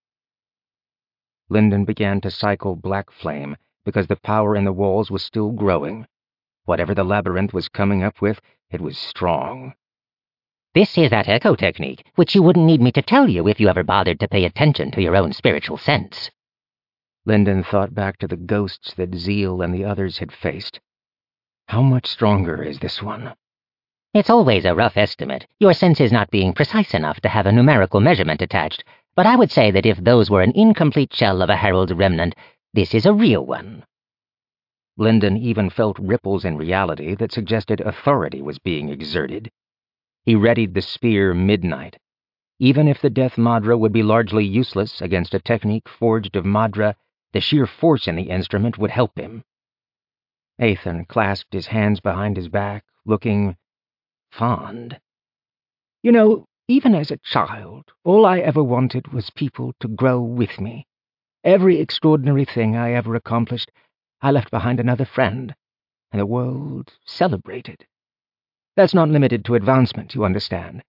Lyndon began to cycle black flame because the power in the walls was still growing. Whatever the labyrinth was coming up with, it was strong. "This is that echo technique, which you wouldn't need me to tell you if you ever bothered to pay attention to your own spiritual sense." Lyndon thought back to the ghosts that Zeal and the others had faced. How much stronger is this one? "It's always a rough estimate, your senses not being precise enough to have a numerical measurement attached, but I would say that if those were an incomplete shell of a Herald's remnant, this is a real one." Lyndon even felt ripples in reality that suggested authority was being exerted. He readied the spear Midnight. Even if the Death Madra would be largely useless against a technique forged of Madra, the sheer force in the instrument would help him. Ethan clasped his hands behind his back, looking fond. "You know, even as a child, all I ever wanted was people to grow with me. Every extraordinary thing I ever accomplished, I left behind another friend, and the world celebrated. That's not limited to advancement, you understand.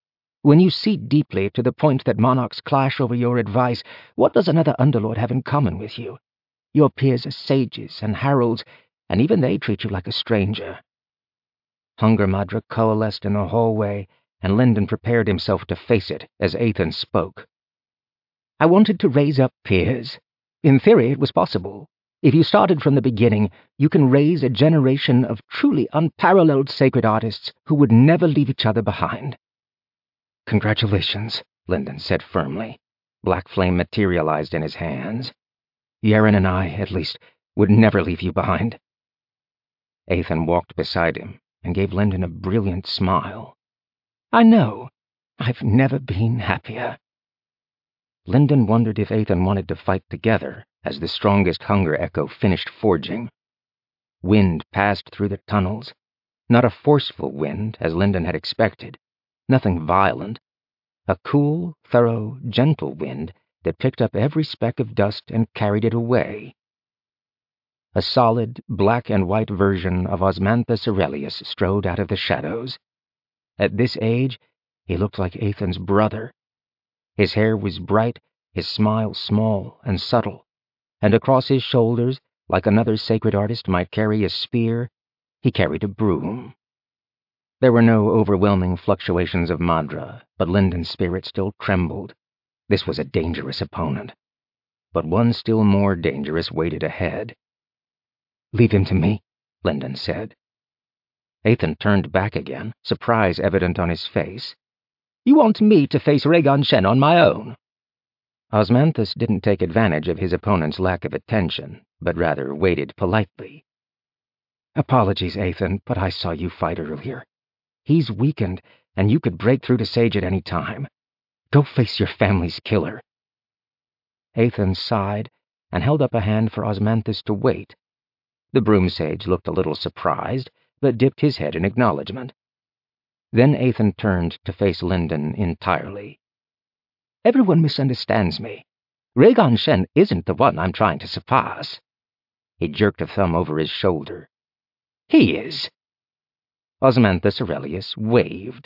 When you see deeply to the point that monarchs clash over your advice, what does another underlord have in common with you? Your peers are sages and heralds, and even they treat you like a stranger. Hunger Madra coalesced in the hallway, and Lyndon prepared himself to face it as Ethan spoke. I wanted to raise up peers. In theory, it was possible. If you started from the beginning, you can raise a generation of truly unparalleled sacred artists who would never leave each other behind. Congratulations, Lyndon said firmly. Black flame materialized in his hands. Yeren and I, at least, would never leave you behind. Ethan walked beside him and gave Lyndon a brilliant smile. I know. I've never been happier. Lyndon wondered if Ethan wanted to fight together as the strongest hunger echo finished forging. Wind passed through the tunnels. Not a forceful wind, as Lyndon had expected. Nothing violent. A cool, thorough, gentle wind that picked up every speck of dust and carried it away. A solid, black and white version of Osmanthus Aurelius strode out of the shadows. At this age, he looked like Ethan's brother. His hair was bright, his smile small and subtle, and across his shoulders, like another sacred artist might carry a spear, he carried a broom. There were no overwhelming fluctuations of Madra, but Lyndon's spirit still trembled. This was a dangerous opponent. But one still more dangerous waited ahead. Leave him to me, Lyndon said. Ethan turned back again, surprise evident on his face. You want me to face Rhaegon Shen on my own? Osmanthus didn't take advantage of his opponent's lack of attention, but rather waited politely. Apologies, Ethan, but I saw you fight earlier. He's weakened, and you could break through to Sage at any time. Go face your family's killer. Ethan sighed and held up a hand for Osmanthus to wait. The broom sage looked a little surprised, but dipped his head in acknowledgement. Then Ethan turned to face Lyndon entirely. Everyone misunderstands me. Rhaegon Shen isn't the one I'm trying to surpass. He jerked a thumb over his shoulder. He is. Osmanthus Aurelius waved.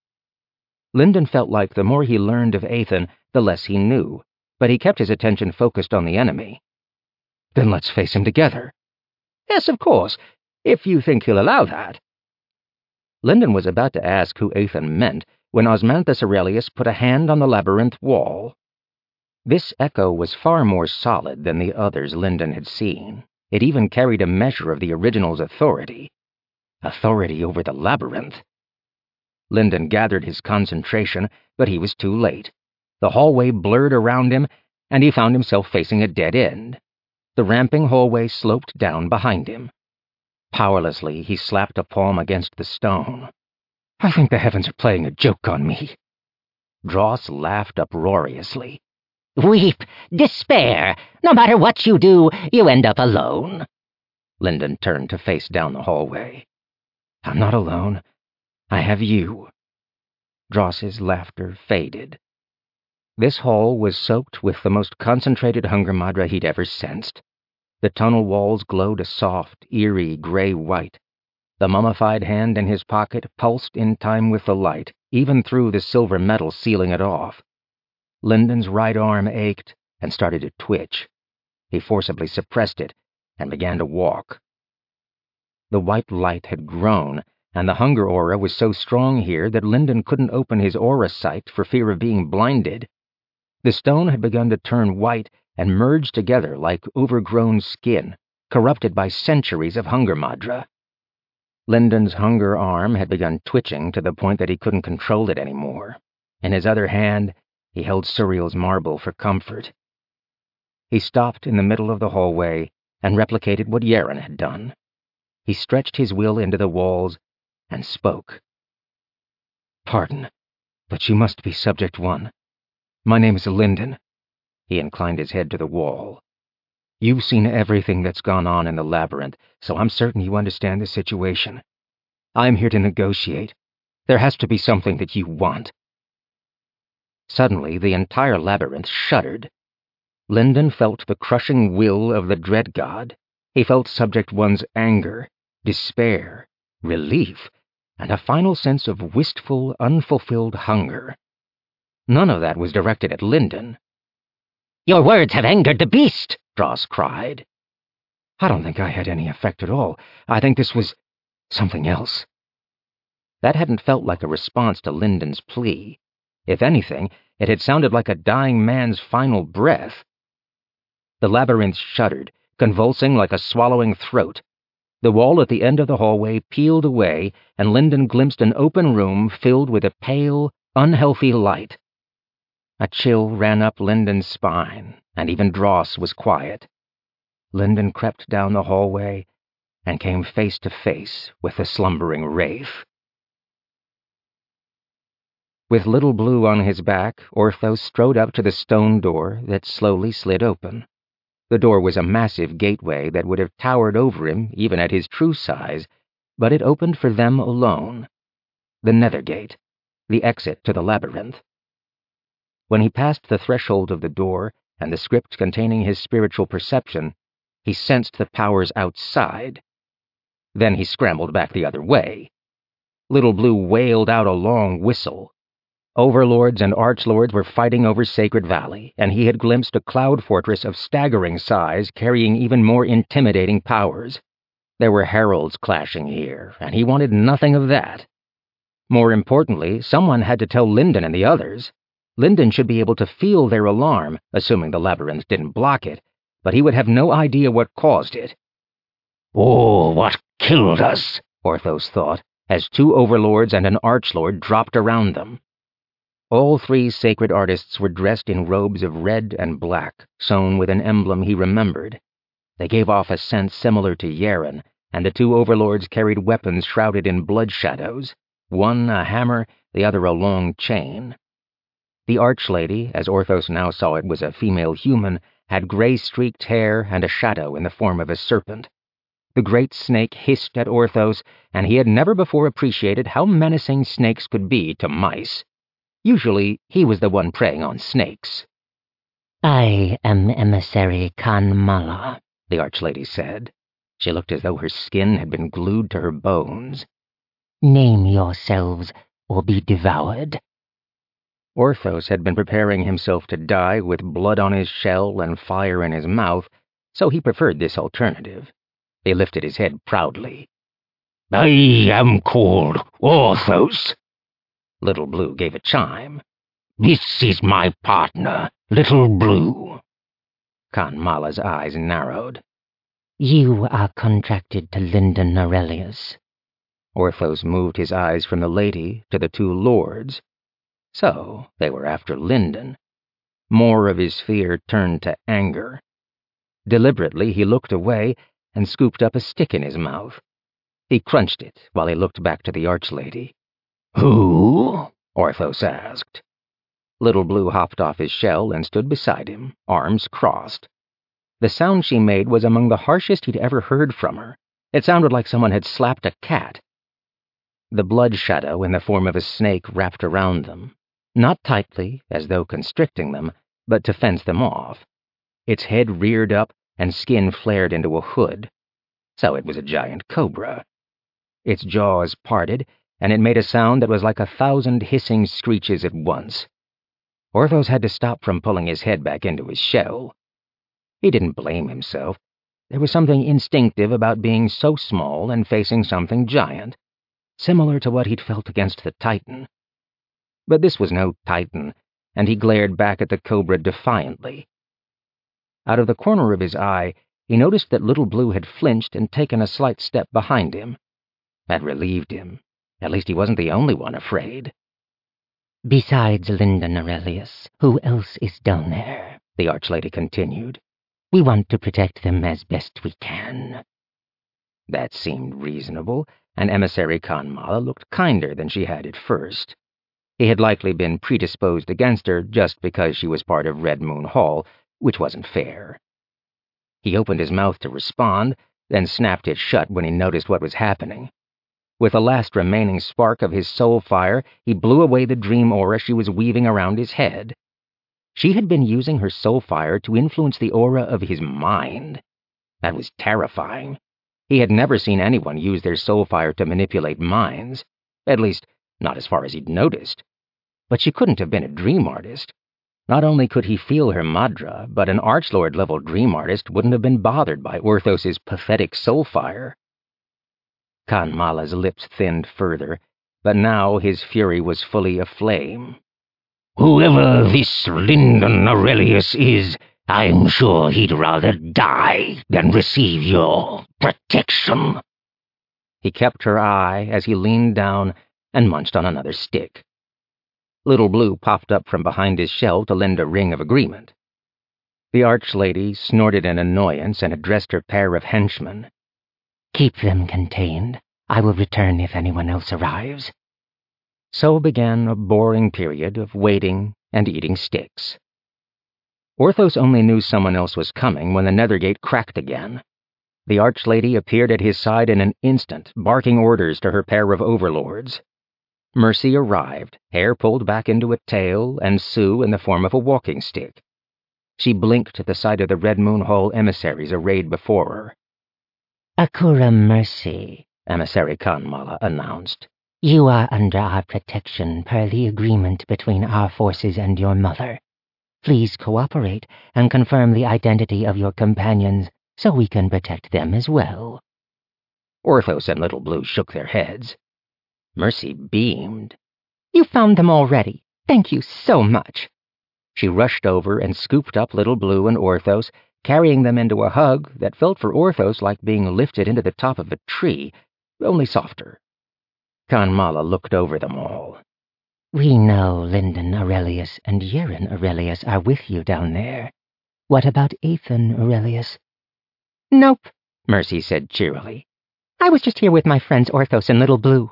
Lyndon felt like the more he learned of Ethan, the less he knew, but he kept his attention focused on the enemy. Then let's face him together. Yes, of course, if you think he'll allow that. Lyndon was about to ask who Ethan meant when Osmanthus Aurelius put a hand on the labyrinth wall. This echo was far more solid than the others Lyndon had seen. It even carried a measure of the original's authority. Authority over the labyrinth. Lyndon gathered his concentration, but he was too late. The hallway blurred around him, and he found himself facing a dead end. The ramping hallway sloped down behind him. Powerlessly, he slapped a palm against the stone. I think the heavens are playing a joke on me. Dross laughed uproariously. Weep, despair. No matter what you do, you end up alone. Lyndon turned to face down the hallway. I'm not alone. I have you. Dross's laughter faded. This hall was soaked with the most concentrated hunger Madra he'd ever sensed. The tunnel walls glowed a soft, eerie gray white. The mummified hand in his pocket pulsed in time with the light, even through the silver metal sealing it off. Lyndon's right arm ached and started to twitch. He forcibly suppressed it and began to walk. The white light had grown, and the hunger aura was so strong here that Lyndon couldn't open his aura sight for fear of being blinded. The stone had begun to turn white and merge together like overgrown skin, corrupted by centuries of hunger Madra. Lyndon's hunger arm had begun twitching to the point that he couldn't control it anymore. In his other hand, he held Suriel's marble for comfort. He stopped in the middle of the hallway and replicated what Yeren had done. He stretched his will into the walls and spoke. Pardon, but you must be Subject 1. My name is Lyndon. He inclined his head to the wall. You've seen everything that's gone on in the labyrinth, so I'm certain you understand the situation. I'm here to negotiate. There has to be something that you want. Suddenly, the entire labyrinth shuddered. Lyndon felt the crushing will of the dread god. He felt Subject 1's anger, despair, relief, and a final sense of wistful, unfulfilled hunger. None of that was directed at Linden. "Your words have angered the beast," Dross cried. I don't think I had any effect at all. I think this was something else. That hadn't felt like a response to Linden's plea. If anything, it had sounded like a dying man's final breath. The labyrinth shuddered, convulsing like a swallowing throat. The wall at the end of the hallway peeled away, and Linden glimpsed an open room filled with a pale, unhealthy light. A chill ran up Linden's spine, and even Dross was quiet. Linden crept down the hallway and came face to face with the slumbering wraith. With Little Blue on his back, Orthos strode up to the stone door that slowly slid open. The door was a massive gateway that would have towered over him even at his true size, but it opened for them alone. The Nether Gate, the exit to the labyrinth. When he passed the threshold of the door and the script containing his spiritual perception, he sensed the powers outside. Then he scrambled back the other way. Little Blue wailed out a long whistle. Overlords and archlords were fighting over Sacred Valley, and he had glimpsed a cloud fortress of staggering size carrying even more intimidating powers. There were heralds clashing here, and he wanted nothing of that. More importantly, someone had to tell Linden and the others. Linden should be able to feel their alarm, assuming the labyrinth didn't block it, but he would have no idea what caused it. "Oh, what killed us?" Orthos thought, as 2 overlords and an archlord dropped around them. All 3 sacred artists were dressed in robes of red and black, sewn with an emblem he remembered. They gave off a sense similar to Yeren, and the 2 overlords carried weapons shrouded in blood shadows, one a hammer, the other a long chain. The Archlady, as Orthos now saw it was a female human, had gray-streaked hair and a shadow in the form of a serpent. The great snake hissed at Orthos, and he had never before appreciated how menacing snakes could be to mice. Usually, he was the one preying on snakes. "I am Emissary Khan Mala," the Archlady said. She looked as though her skin had been glued to her bones. "Name yourselves, or be devoured." Orthos had been preparing himself to die with blood on his shell and fire in his mouth, so he preferred this alternative. He lifted his head proudly. "I am called Orthos." Little Blue gave a chime. "This is my partner, Little Blue." Khan Mala's eyes narrowed. "You are contracted to Linden Aurelius." Orthos moved his eyes from the lady to the 2 lords. So they were after Linden. More of his fear turned to anger. Deliberately, he looked away and scooped up a stick in his mouth. He crunched it while he looked back to the Archlady. "Who?" Orthos asked. Little Blue hopped off his shell and stood beside him, arms crossed. The sound she made was among the harshest he'd ever heard from her. It sounded like someone had slapped a cat. The blood shadow in the form of a snake wrapped around them, not tightly, as though constricting them, but to fence them off. Its head reared up and skin flared into a hood. So it was a giant cobra. Its jaws parted, and it made a sound that was like 1,000 hissing screeches at once. Orthos had to stop from pulling his head back into his shell. He didn't blame himself. There was something instinctive about being so small and facing something giant, similar to what he'd felt against the Titan. But this was no Titan, and he glared back at the cobra defiantly. Out of the corner of his eye, he noticed that Little Blue had flinched and taken a slight step behind him. That relieved him. At least he wasn't the only one afraid. "Besides Linden Aurelius, who else is down there?" the Archlady continued. "We want to protect them as best we can." That seemed reasonable, and Emissary Khan Mala looked kinder than she had at first. He had likely been predisposed against her just because she was part of Red Moon Hall, which wasn't fair. He opened his mouth to respond, then snapped it shut when he noticed what was happening. With the last remaining spark of his soul fire, he blew away the dream aura she was weaving around his head. She had been using her soul fire to influence the aura of his mind. That was terrifying. He had never seen anyone use their soul fire to manipulate minds, at least not as far as he'd noticed. But she couldn't have been a dream artist. Not only could he feel her madra, but an Archlord-level dream artist wouldn't have been bothered by Orthos's pathetic soulfire. Khan Mala's lips thinned further, but now his fury was fully aflame. Whoever this Lyndon Aurelius is, I'm sure he'd rather die than receive your protection. He kept her eye as he leaned down and munched on another stick. Little Blue popped up from behind his shell to lend a ring of agreement. The Archlady snorted in annoyance and addressed her pair of henchmen. Keep them contained. I will return if anyone else arrives. So began a boring period of waiting and eating sticks. Orthos only knew someone else was coming when the Nethergate cracked again. The Archlady appeared at his side in an instant, barking orders to her pair of overlords. Mercy arrived, hair pulled back into a tail, and Sue in the form of a walking stick. She blinked at the sight of the Red Moon Hall emissaries arrayed before her. Akura Mercy, Emissary Khan Mala announced. You are under our protection per the agreement between our forces and your mother. Please cooperate and confirm the identity of your companions so we can protect them as well. Orthos and Little Blue shook their heads. Mercy beamed. You found them already. Thank you so much. She rushed over and scooped up Little Blue and Orthos, carrying them into a hug that felt for Orthos like being lifted into the top of a tree, only softer. Khan Mala looked over them all. We know Lyndon Aurelius and Yeren Aurelius are with you down there. What about Ethan Aurelius? Nope, Mercy said cheerily. I was just here with my friends Orthos and Little Blue.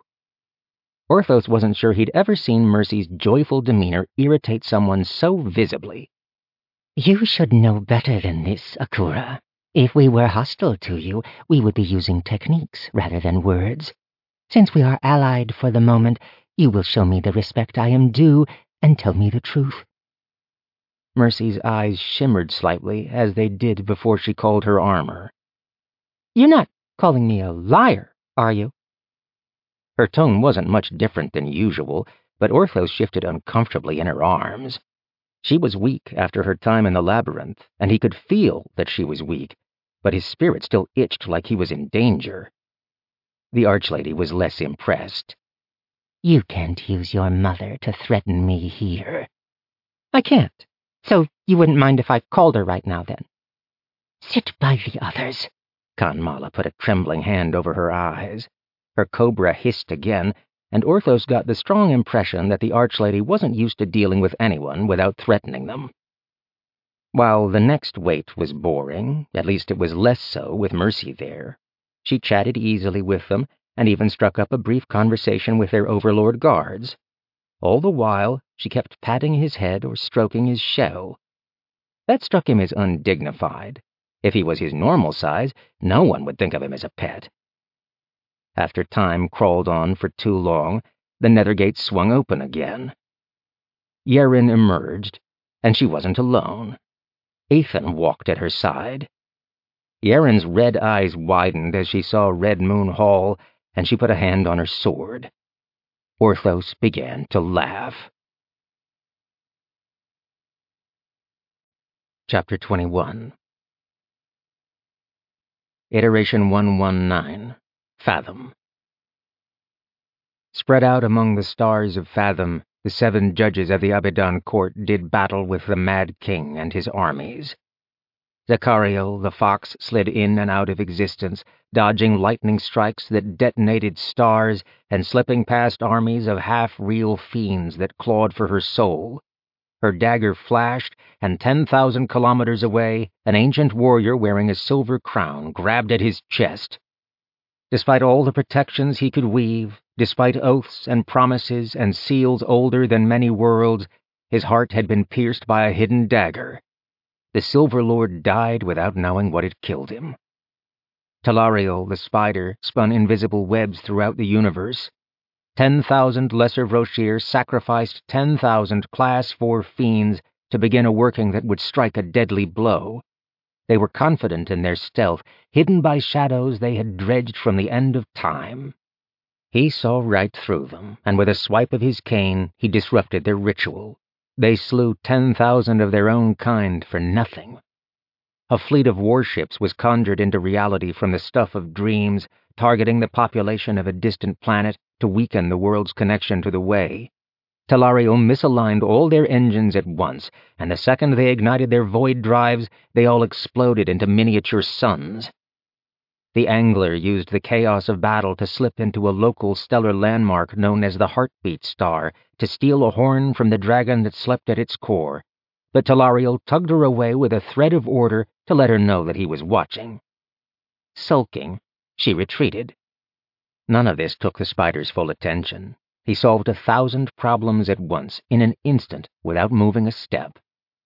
Orthos wasn't sure he'd ever seen Mercy's joyful demeanor irritate someone so visibly. You should know better than this, Akura. If we were hostile to you, we would be using techniques rather than words. Since we are allied for the moment, you will show me the respect I am due and tell me the truth. Mercy's eyes shimmered slightly, as they did before she called her armor. You're not calling me a liar, are you? Her tone wasn't much different than usual, but Orthos shifted uncomfortably in her arms. She was weak after her time in the labyrinth, and he could feel that she was weak, but his spirit still itched like he was in danger. The Archlady was less impressed. You can't use your mother to threaten me here. I can't. So you wouldn't mind if I called her right now, then? Sit by the others. Khan Mala put a trembling hand over her eyes. Her cobra hissed again, and Orthos got the strong impression that the Archlady wasn't used to dealing with anyone without threatening them. While the next wait was boring, at least it was less so with Mercy there. She chatted easily with them, and even struck up a brief conversation with their overlord guards. All the while, she kept patting his head or stroking his shell. That struck him as undignified. If he was his normal size, no one would think of him as a pet. After time crawled on for too long, the Nethergate swung open again. Yeren emerged, and she wasn't alone. Ethan walked at her side. Yeren's red eyes widened as she saw Red Moon Hall, and she put a hand on her sword. Orthos began to laugh. Chapter 21. Iteration 119. Fathom. Spread out among the stars of Fathom, the 7 judges of the Abidan court did battle with the Mad King and his armies. Zacariel the fox slid in and out of existence, dodging lightning strikes that detonated stars and slipping past armies of half-real fiends that clawed for her soul. Her dagger flashed, and 10,000 kilometers away, an ancient warrior wearing a silver crown grabbed at his chest. Despite all the protections he could weave, despite oaths and promises and seals older than many worlds, his heart had been pierced by a hidden dagger. The Silver Lord died without knowing what had killed him. Talariel, the spider, spun invisible webs throughout the universe. 10,000 Lesser Vroshir sacrificed 10,000 Class 4 fiends to begin a working that would strike a deadly blow. They were confident in their stealth, hidden by shadows they had dredged from the end of time. He saw right through them, and with a swipe of his cane, he disrupted their ritual. They slew 10,000 of their own kind for nothing. A fleet of warships was conjured into reality from the stuff of dreams, targeting the population of a distant planet to weaken the world's connection to the Way. Telariel misaligned all their engines at once, and the second they ignited their void drives, they all exploded into miniature suns. The Angler used the chaos of battle to slip into a local stellar landmark known as the Heartbeat Star to steal a horn from the dragon that slept at its core, but Telariel tugged her away with a thread of order to let her know that he was watching. Sulking, she retreated. None of this took the spider's full attention. He solved 1,000 problems at once, in an instant, without moving a step.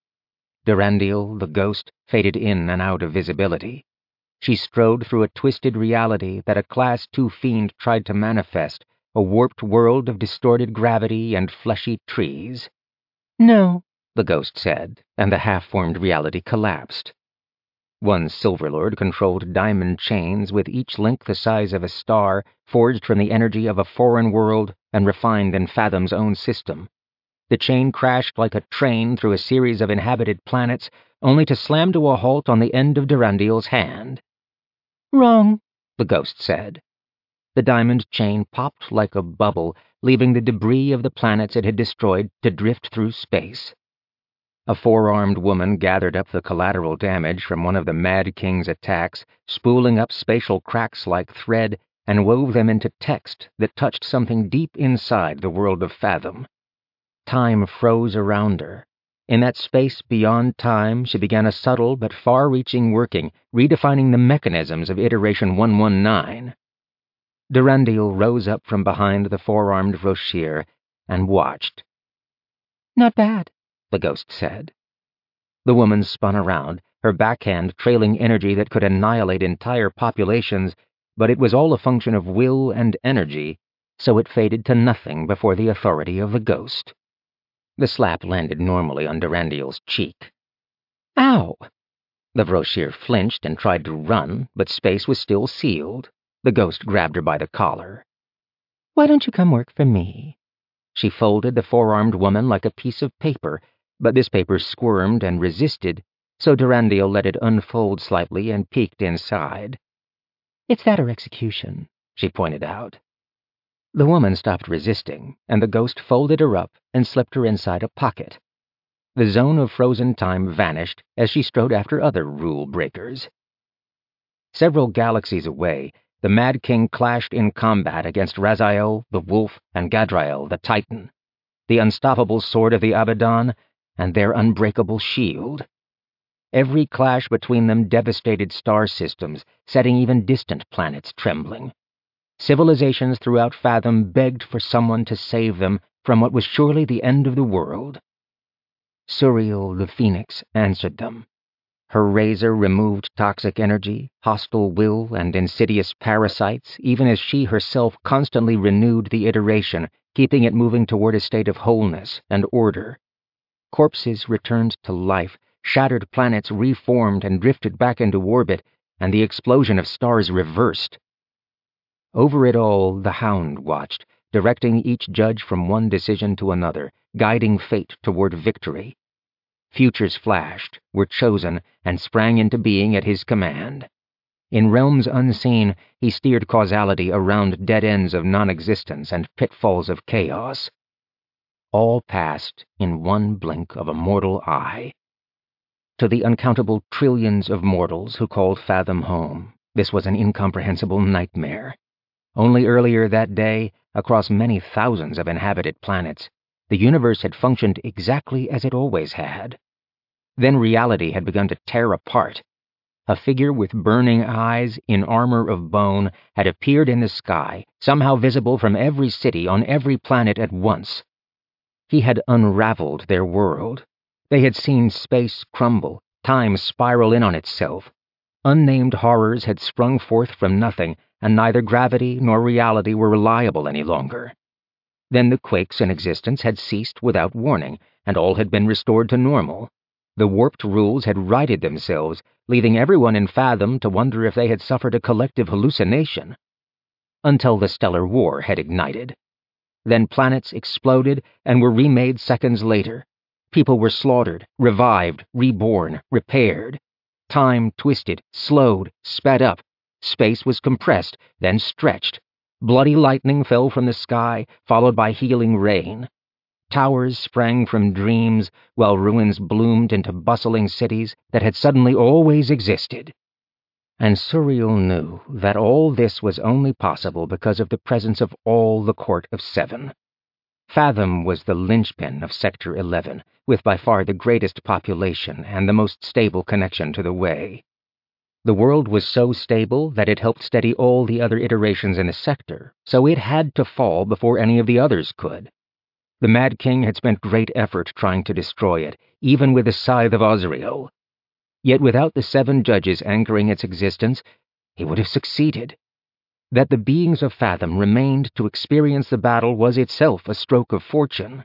Durandil, the ghost, faded in and out of visibility. She strode through a twisted reality that a Class 2 fiend tried to manifest, a warped world of distorted gravity and fleshy trees. No, the ghost said, and the half-formed reality collapsed. One Silverlord controlled diamond chains with each link the size of a star, forged from the energy of a foreign world and refined in Fathom's own system. The chain crashed like a train through a series of inhabited planets, only to slam to a halt on the end of Durandil's hand. Wrong, the ghost said. The diamond chain popped like a bubble, leaving the debris of the planets it had destroyed to drift through space. A four-armed woman gathered up the collateral damage from one of the Mad King's attacks, spooling up spatial cracks like thread, and wove them into text that touched something deep inside the world of Fathom. Time froze around her. In that space beyond time, she began a subtle but far-reaching working, redefining the mechanisms of Iteration 119. Durandil rose up from behind the four-armed Roshir and watched. Not bad, the ghost said. The woman spun around, her backhand trailing energy that could annihilate entire populations, but it was all a function of will and energy, so it faded to nothing before the authority of the ghost. The slap landed normally on Durandil's cheek. Ow! The Vroshir flinched and tried to run, but space was still sealed. The ghost grabbed her by the collar. Why don't you come work for me? She folded the four-armed woman like a piece of paper, but this paper squirmed and resisted, so Durandil let it unfold slightly and peeked inside. It's that or execution, she pointed out. The woman stopped resisting, and the ghost folded her up and slipped her inside a pocket. The zone of frozen time vanished as she strode after other rule-breakers. Several galaxies away, the Mad King clashed in combat against Raziel, the Wolf, and Gadriel, the Titan, the unstoppable sword of the Abaddon, and their unbreakable shield. Every clash between them devastated star systems, setting even distant planets trembling. Civilizations throughout Fathom begged for someone to save them from what was surely the end of the world. Suriel the Phoenix answered them. Her razor removed toxic energy, hostile will, and insidious parasites, even as she herself constantly renewed the iteration, keeping it moving toward a state of wholeness and order. Corpses returned to life, shattered planets reformed and drifted back into orbit, and the explosion of stars reversed. Over it all, the Hound watched, directing each judge from one decision to another, guiding fate toward victory. Futures flashed, were chosen, and sprang into being at his command. In realms unseen, he steered causality around dead ends of non-existence and pitfalls of chaos. All passed in one blink of a mortal eye. To the uncountable trillions of mortals who called Fathom home, this was an incomprehensible nightmare. Only earlier that day, across many thousands of inhabited planets, the universe had functioned exactly as it always had. Then reality had begun to tear apart. A figure with burning eyes, in armor of bone, had appeared in the sky, somehow visible from every city on every planet at once. He had unraveled their world. They had seen space crumble, time spiral in on itself. Unnamed horrors had sprung forth from nothing, and neither gravity nor reality were reliable any longer. Then the quakes in existence had ceased without warning, and all had been restored to normal. The warped rules had righted themselves, leaving everyone in Fathom to wonder if they had suffered a collective hallucination. until the stellar war had ignited. Then planets exploded and were remade seconds later. People were slaughtered, revived, reborn, repaired. Time twisted, slowed, sped up. Space was compressed, then stretched. Bloody lightning fell from the sky, followed by healing rain. Towers sprang from dreams, while ruins bloomed into bustling cities that had suddenly always existed. And Suriel knew that all this was only possible because of the presence of all the Court of Seven. Fathom was the linchpin of Sector 11, with by far the greatest population and the most stable connection to the Way. The world was so stable that it helped steady all the other iterations in the sector, so it had to fall before any of the others could. The Mad King had spent great effort trying to destroy it, even with the Scythe of Osriel. Yet without the 7 judges anchoring its existence, he would have succeeded. That the beings of Fathom remained to experience the battle was itself a stroke of fortune.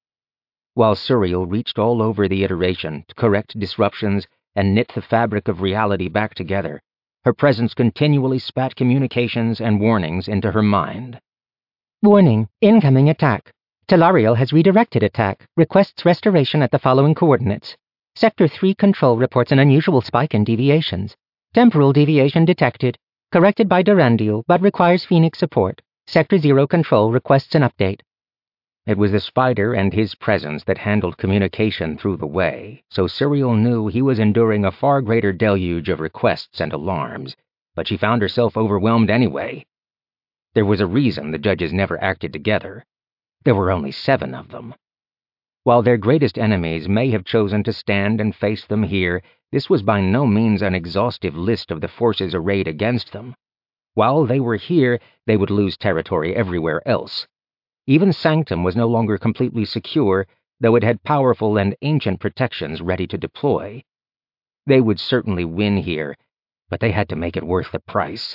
While Suriel reached all over the iteration to correct disruptions and knit the fabric of reality back together, her presence continually spat communications and warnings into her mind. Warning, incoming attack. Telariel has redirected attack, requests restoration at the following coordinates. Sector 3 Control reports an unusual spike in deviations. Temporal deviation detected. Corrected by Durandil, but requires Phoenix support. Sector 0 Control requests an update. It was the spider and his presence that handled communication through the Way, so Suriel knew he was enduring a far greater deluge of requests and alarms, but she found herself overwhelmed anyway. There was a reason the judges never acted together. There were only 7 of them. While their greatest enemies may have chosen to stand and face them here, this was by no means an exhaustive list of the forces arrayed against them. While they were here, they would lose territory everywhere else. Even Sanctum was no longer completely secure, though it had powerful and ancient protections ready to deploy. They would certainly win here, but they had to make it worth the price.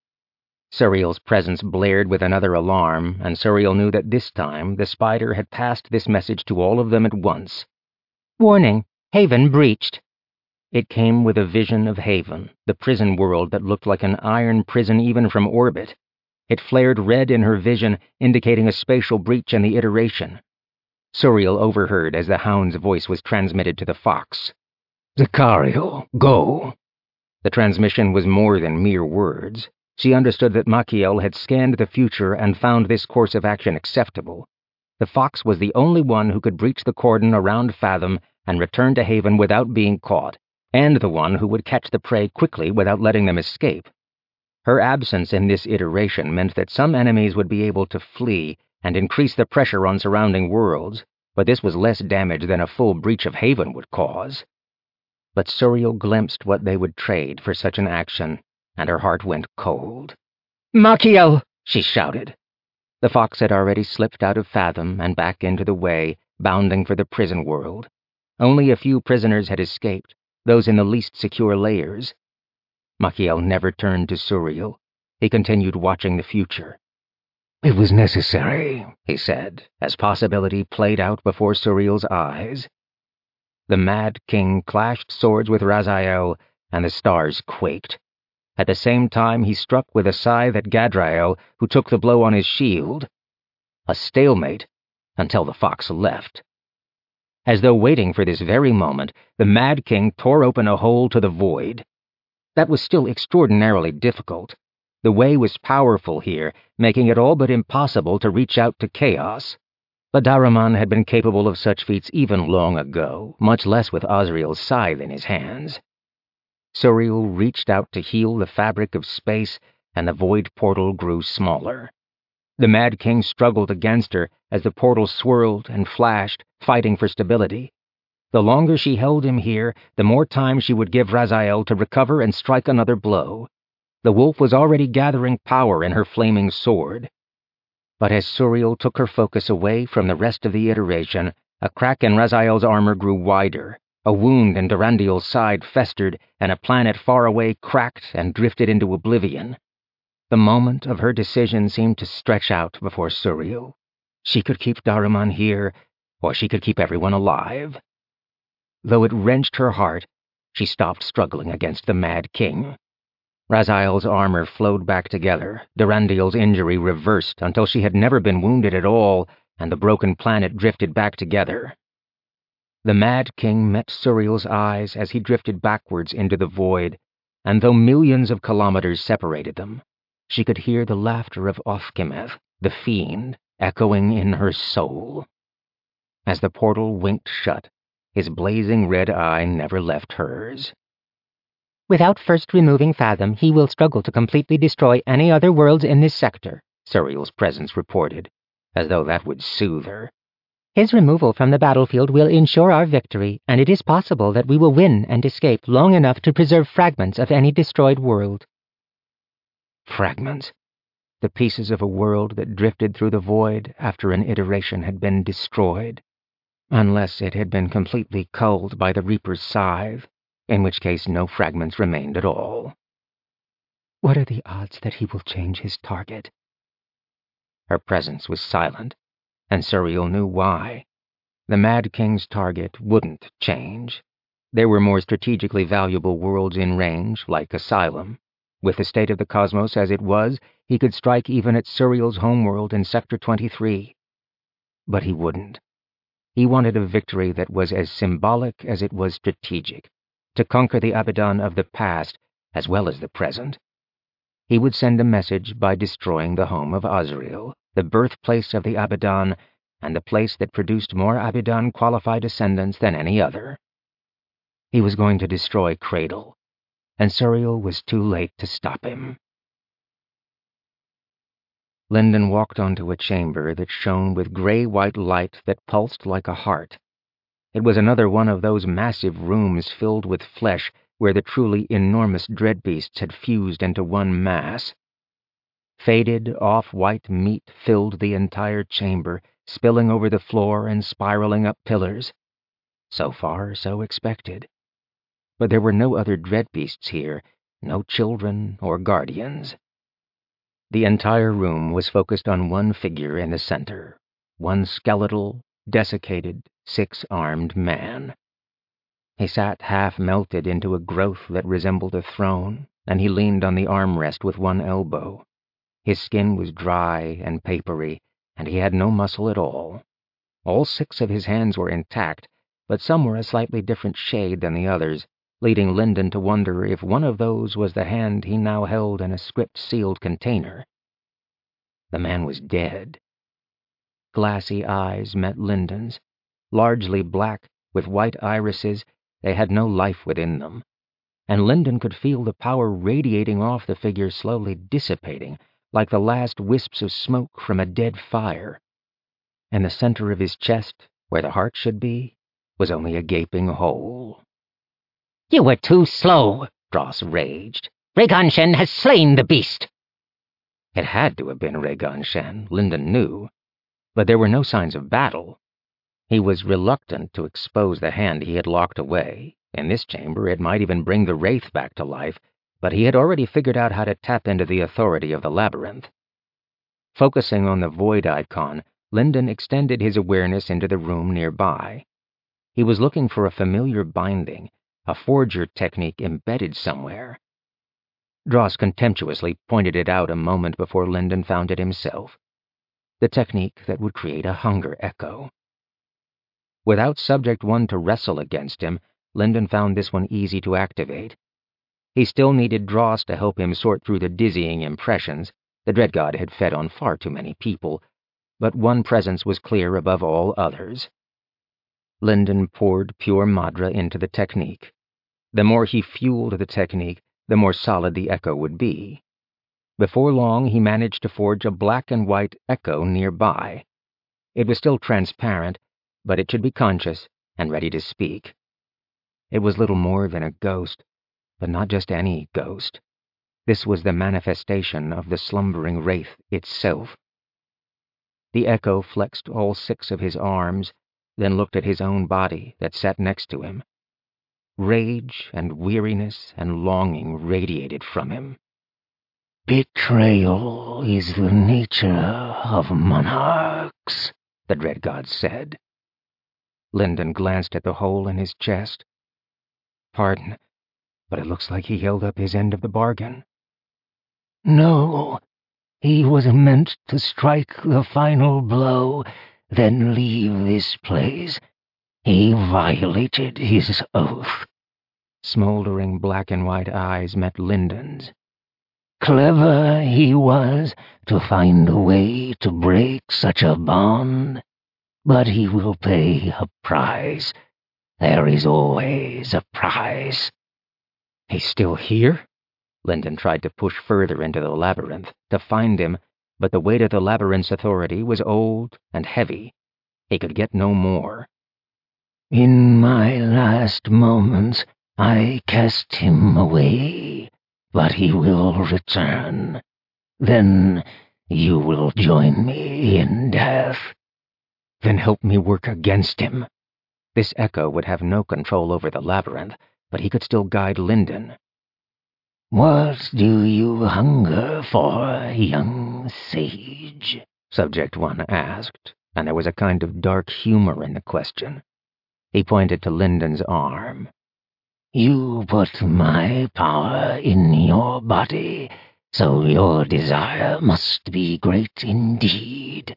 Suriel's presence blared with another alarm, and Suriel knew that this time the spider had passed this message to all of them at once. Warning, Haven breached. It came with a vision of Haven, the prison world that looked like an iron prison even from orbit. It flared red in her vision, indicating a spatial breach in the iteration. Suriel overheard as the Hound's voice was transmitted to the Fox. "Zachariel, go." The transmission was more than mere words. She understood that Machiel had scanned the future and found this course of action acceptable. The Fox was the only one who could breach the cordon around Fathom and return to Haven without being caught, and the one who would catch the prey quickly without letting them escape. Her absence in this iteration meant that some enemies would be able to flee and increase the pressure on surrounding worlds, but this was less damage than a full breach of Haven would cause. But Suriel glimpsed what they would trade for such an action, and her heart went cold. Machiel! She shouted. The Fox had already slipped out of Fathom and back into the Way, bounding for the prison world. Only a few prisoners had escaped, those in the least secure layers. Machiel never turned to Suriel. He continued watching the future. "It was necessary," he said, as possibility played out before Suriel's eyes. The Mad King clashed swords with Raziel, and the stars quaked. At the same time, he struck with a scythe at Gadrael, who took the blow on his shield. A stalemate, until the Fox left. As though waiting for this very moment, the Mad King tore open a hole to the void. That was still extraordinarily difficult. The Way was powerful here, making it all but impossible to reach out to chaos. But Daruman had been capable of such feats even long ago, much less with Osriel's scythe in his hands. Suriel reached out to heal the fabric of space, and the void portal grew smaller. The Mad King struggled against her as the portal swirled and flashed, fighting for stability. The longer she held him here, the more time she would give Raziel to recover and strike another blow. The wolf was already gathering power in her flaming sword. But as Suriel took her focus away from the rest of the iteration, a crack in Raziel's armor grew wider. A wound in Durandil's side festered, and a planet far away cracked and drifted into oblivion. The moment of her decision seemed to stretch out before Suriel. She could keep Daruman here, or she could keep everyone alive. Though it wrenched her heart, she stopped struggling against the Mad King. Raziel's armor flowed back together, Durandal's injury reversed until she had never been wounded at all, and the broken planet drifted back together. The Mad King met Suriel's eyes as he drifted backwards into the void, and though millions of kilometers separated them, she could hear the laughter of Othkimeth, the fiend, echoing in her soul. As the portal winked shut, his blazing red eye never left hers. Without first removing Fathom, he will struggle to completely destroy any other worlds in this sector, Suriel's presence reported, as though that would soothe her. His removal from the battlefield will ensure our victory, and it is possible that we will win and escape long enough to preserve fragments of any destroyed world. Fragments. The pieces of a world that drifted through the void after an iteration had been destroyed. Unless it had been completely culled by the Reaper's scythe, in which case no fragments remained at all. What are the odds that he will change his target? Her presence was silent, and Suriel knew why. The Mad King's target wouldn't change. There were more strategically valuable worlds in range, like Asylum. With the state of the cosmos as it was, he could strike even at Suriel's homeworld in Sector 23. But he wouldn't. He wanted a victory that was as symbolic as it was strategic, to conquer the Abaddon of the past as well as the present. He would send a message by destroying the home of Azrael, the birthplace of the Abaddon, and the place that produced more Abaddon-qualified descendants than any other. He was going to destroy Cradle, and Suriel was too late to stop him. Linden walked onto a chamber that shone with gray-white light that pulsed like a heart. It was another one of those massive rooms filled with flesh where the truly enormous dreadbeasts had fused into one mass. Faded, off-white meat filled the entire chamber, spilling over the floor and spiraling up pillars. So far, so expected. But there were no other dreadbeasts here, no children or guardians. The entire room was focused on one figure in the center, one skeletal, desiccated, six-armed man. He sat half-melted into a growth that resembled a throne, and he leaned on the armrest with one elbow. His skin was dry and papery, and he had no muscle at all. All six of his hands were intact, but some were a slightly different shade than the others, leading Linden to wonder if one of those was the hand he now held in a script-sealed container. The man was dead. Glassy eyes met Linden's. Largely black, with white irises, they had no life within them, and Linden could feel the power radiating off the figure slowly dissipating, like the last wisps of smoke from a dead fire. In the center of his chest, where the heart should be, was only a gaping hole. "You were too slow," Dross raged. "Raygon Shen has slain the beast." It had to have been Raygon Shen, Linden knew, but there were no signs of battle. He was reluctant to expose the hand he had locked away. In this chamber, it might even bring the Wraith back to life, but he had already figured out how to tap into the authority of the labyrinth. Focusing on the void icon, Linden extended his awareness into the room nearby. He was looking for a familiar binding, a forger technique embedded somewhere. Dross contemptuously pointed it out a moment before Linden found it himself. The technique that would create a hunger echo. Without Subject 1 to wrestle against him, Linden found this one easy to activate. He still needed Dross to help him sort through the dizzying impressions. The Dreadgod had fed on far too many people, but one presence was clear above all others. Linden poured pure Madra into the technique. The more he fueled the technique, the more solid the echo would be. Before long, he managed to forge a black and white echo nearby. It was still transparent, but it should be conscious and ready to speak. It was little more than a ghost, but not just any ghost. This was the manifestation of the slumbering Wraith itself. The echo flexed all six of his arms, then looked at his own body that sat next to him. Rage and weariness and longing radiated from him. "Betrayal is the nature of monarchs," the Dreadgod said. Linden glanced at the hole in his chest. "Pardon, but it looks like he held up his end of the bargain." No, he was meant to strike the final blow, then leave this place. He violated his oath. Smoldering black and white eyes met Lyndon's. Clever he was to find a way to break such a bond, but he will pay a price. There is always a price. He's still here? Lyndon tried to push further into the labyrinth, to find him, but the weight of the labyrinth's authority was old and heavy. He could get no more. In my last moments, I cast him away, but he will return. Then you will join me in death. Then help me work against him. This echo would have no control over the labyrinth, but he could still guide Lyndon. What do you hunger for, young sage? Subject 1 asked, and there was a kind of dark humor in the question. He pointed to Lyndon's arm. You put my power in your body, so your desire must be great indeed.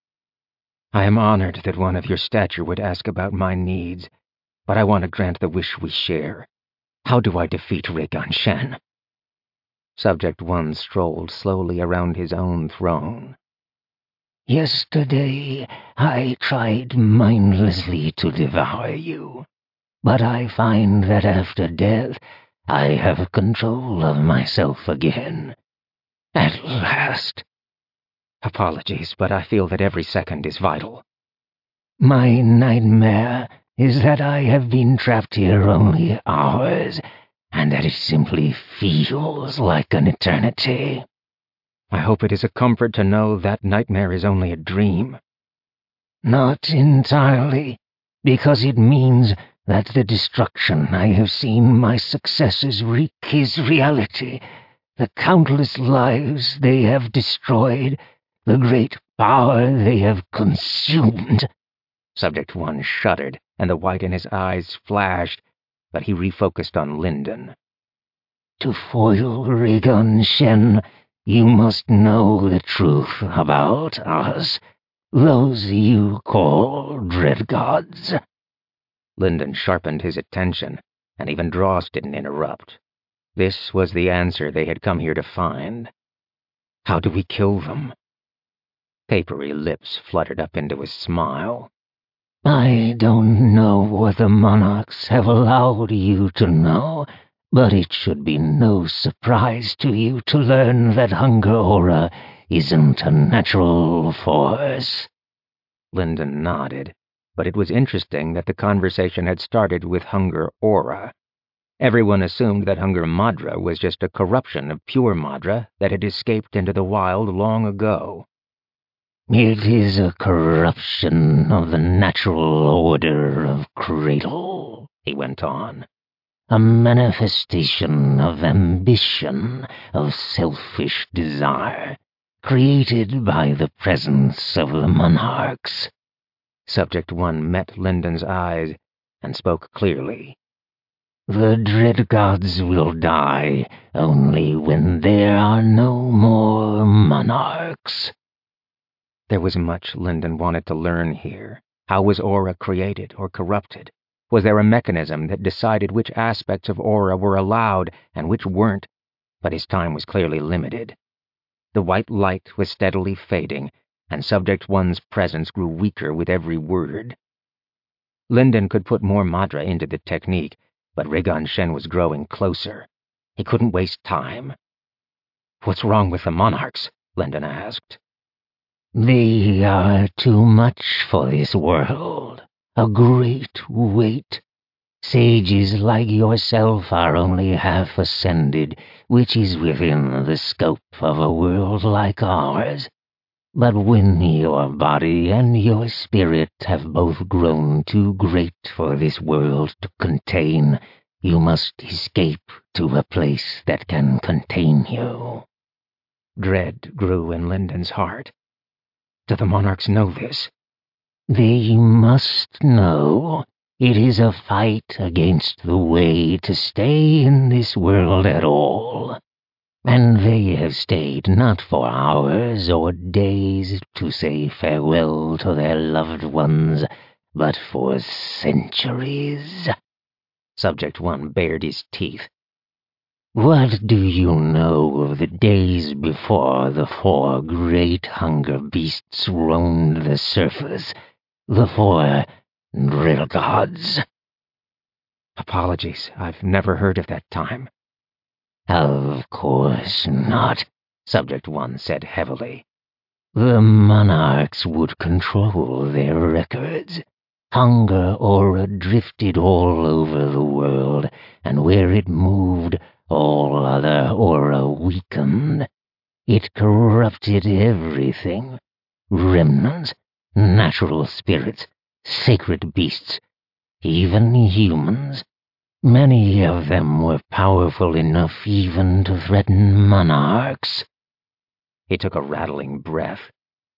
I am honored that one of your stature would ask about my needs, but I want to grant the wish we share. How do I defeat Regan Shen? Subject 1 strolled slowly around his own throne. Yesterday, I tried mindlessly to devour you, but I find that after death, I have control of myself again. At last. Apologies, but I feel that every second is vital. My nightmare is that I have been trapped here only hours, and that it simply feels like an eternity. I hope it is a comfort to know that nightmare is only a dream. Not entirely, because it means that the destruction I have seen my successors wreak is reality. The countless lives they have destroyed, the great power they have consumed. Subject 1 shuddered, and the white in his eyes flashed, but he refocused on Lyndon. To foil Regan Shen, you must know the truth about us, those you call dread gods. Lyndon sharpened his attention, and even Dross didn't interrupt. This was the answer they had come here to find. How do we kill them? Papery lips fluttered up into a smile. I don't know what the monarchs have allowed you to know, but it should be no surprise to you to learn that hunger aura isn't a natural force. Lyndon nodded, but it was interesting that the conversation had started with hunger aura. Everyone assumed that hunger madra was just a corruption of pure madra that had escaped into the wild long ago. It is a corruption of the natural order of cradle, he went on. A manifestation of ambition, of selfish desire, created by the presence of the monarchs. Subject 1 met Lyndon's eyes and spoke clearly. The dread gods will die only when there are no more monarchs. There was much Lyndon wanted to learn here. How was aura created or corrupted? Was there a mechanism that decided which aspects of aura were allowed and which weren't? But his time was clearly limited. The white light was steadily fading, and Subject 1's presence grew weaker with every word. Lyndon could put more madra into the technique, but Regan Shen was growing closer. He couldn't waste time. What's wrong with the monarchs? Lyndon asked. They are too much for this world. A great weight. Sages like yourself are only half ascended, which is within the scope of a world like ours. But when your body and your spirit have both grown too great for this world to contain, you must escape to a place that can contain you. Dread grew in Lyndon's heart. Do the monarchs know this? They must know. It is a fight against the way to stay in this world at all. And they have stayed not for hours or days to say farewell to their loved ones, but for centuries. Subject 1 bared his teeth. What do you know of the days before the 4 great hunger beasts roamed the surface? The 4 drill gods? Apologies, I've never heard of that time. Of course not, Subject 1 said heavily. The monarchs would control their records. Hunger aura drifted all over the world, and where it moved, all other aura weakened. It corrupted everything. Remnants, natural spirits, sacred beasts, even humans. Many of them were powerful enough even to threaten monarchs. He took a rattling breath.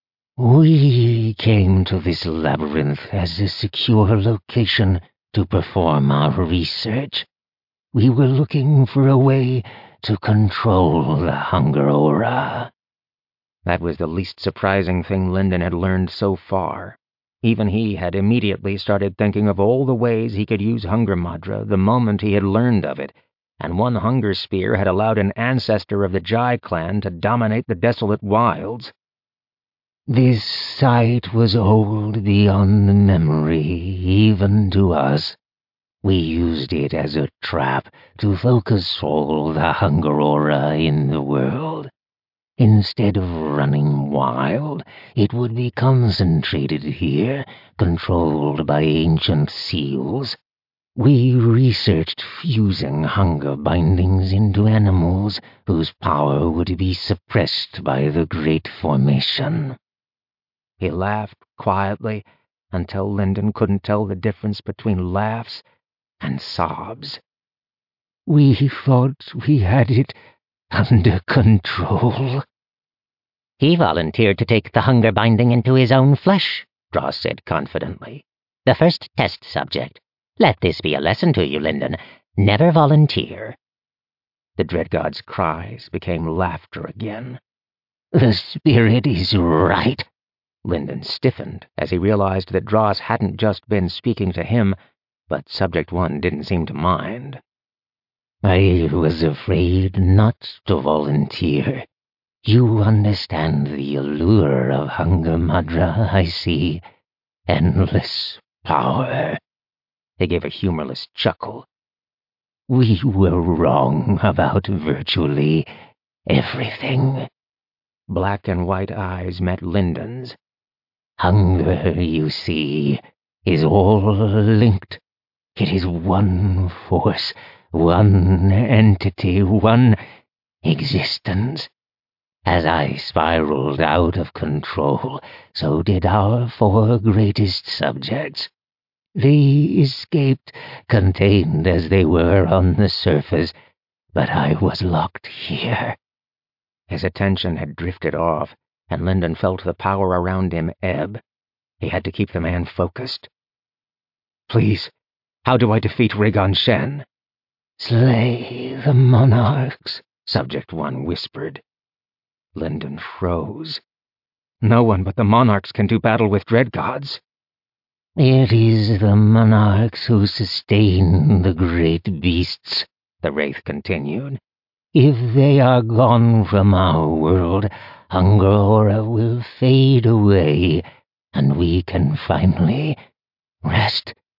We came to this labyrinth as a secure location to perform our research. We were looking for a way to control the hunger aura. That was the least surprising thing Lyndon had learned so far. Even he had immediately started thinking of all the ways he could use Hunger Madra the moment he had learned of it, and one hunger spear had allowed an ancestor of the Jai clan to dominate the desolate wilds. This site was old beyond memory, even to us. We used it as a trap to focus all the hunger aura in the world. Instead of running wild, it would be concentrated here, controlled by ancient seals. We researched fusing hunger bindings into animals whose power would be suppressed by the Great Formation. He laughed quietly until Lyndon couldn't tell the difference between laughs and sobs. We thought we had it under control. He volunteered to take the hunger binding into his own flesh, Dross said confidently. The first test subject. Let this be a lesson to you, Lyndon. Never volunteer. The Dread God's cries became laughter again. The spirit is right. Lyndon stiffened as he realized that Dross hadn't just been speaking to him, but Subject 1 didn't seem to mind. I was afraid not to volunteer. You understand the allure of Hunger Madra, I see. Endless power. He gave a humorless chuckle. We were wrong about virtually everything. Black and white eyes met Lyndon's. Hunger, you see, is all linked. It is one force, one entity, one existence. As I spiraled out of control, so did our 4 greatest subjects. They escaped, contained as they were on the surface, but I was locked here. His attention had drifted off, and Lyndon felt the power around him ebb. He had to keep the man focused. Please, how do I defeat Regan Shen? Slay the monarchs, Subject 1 whispered. Lyndon froze. No one but the monarchs can do battle with dread gods. It is the monarchs who sustain the great beasts, the Wraith continued. If they are gone from our world, hunger aura will fade away, and we can finally rest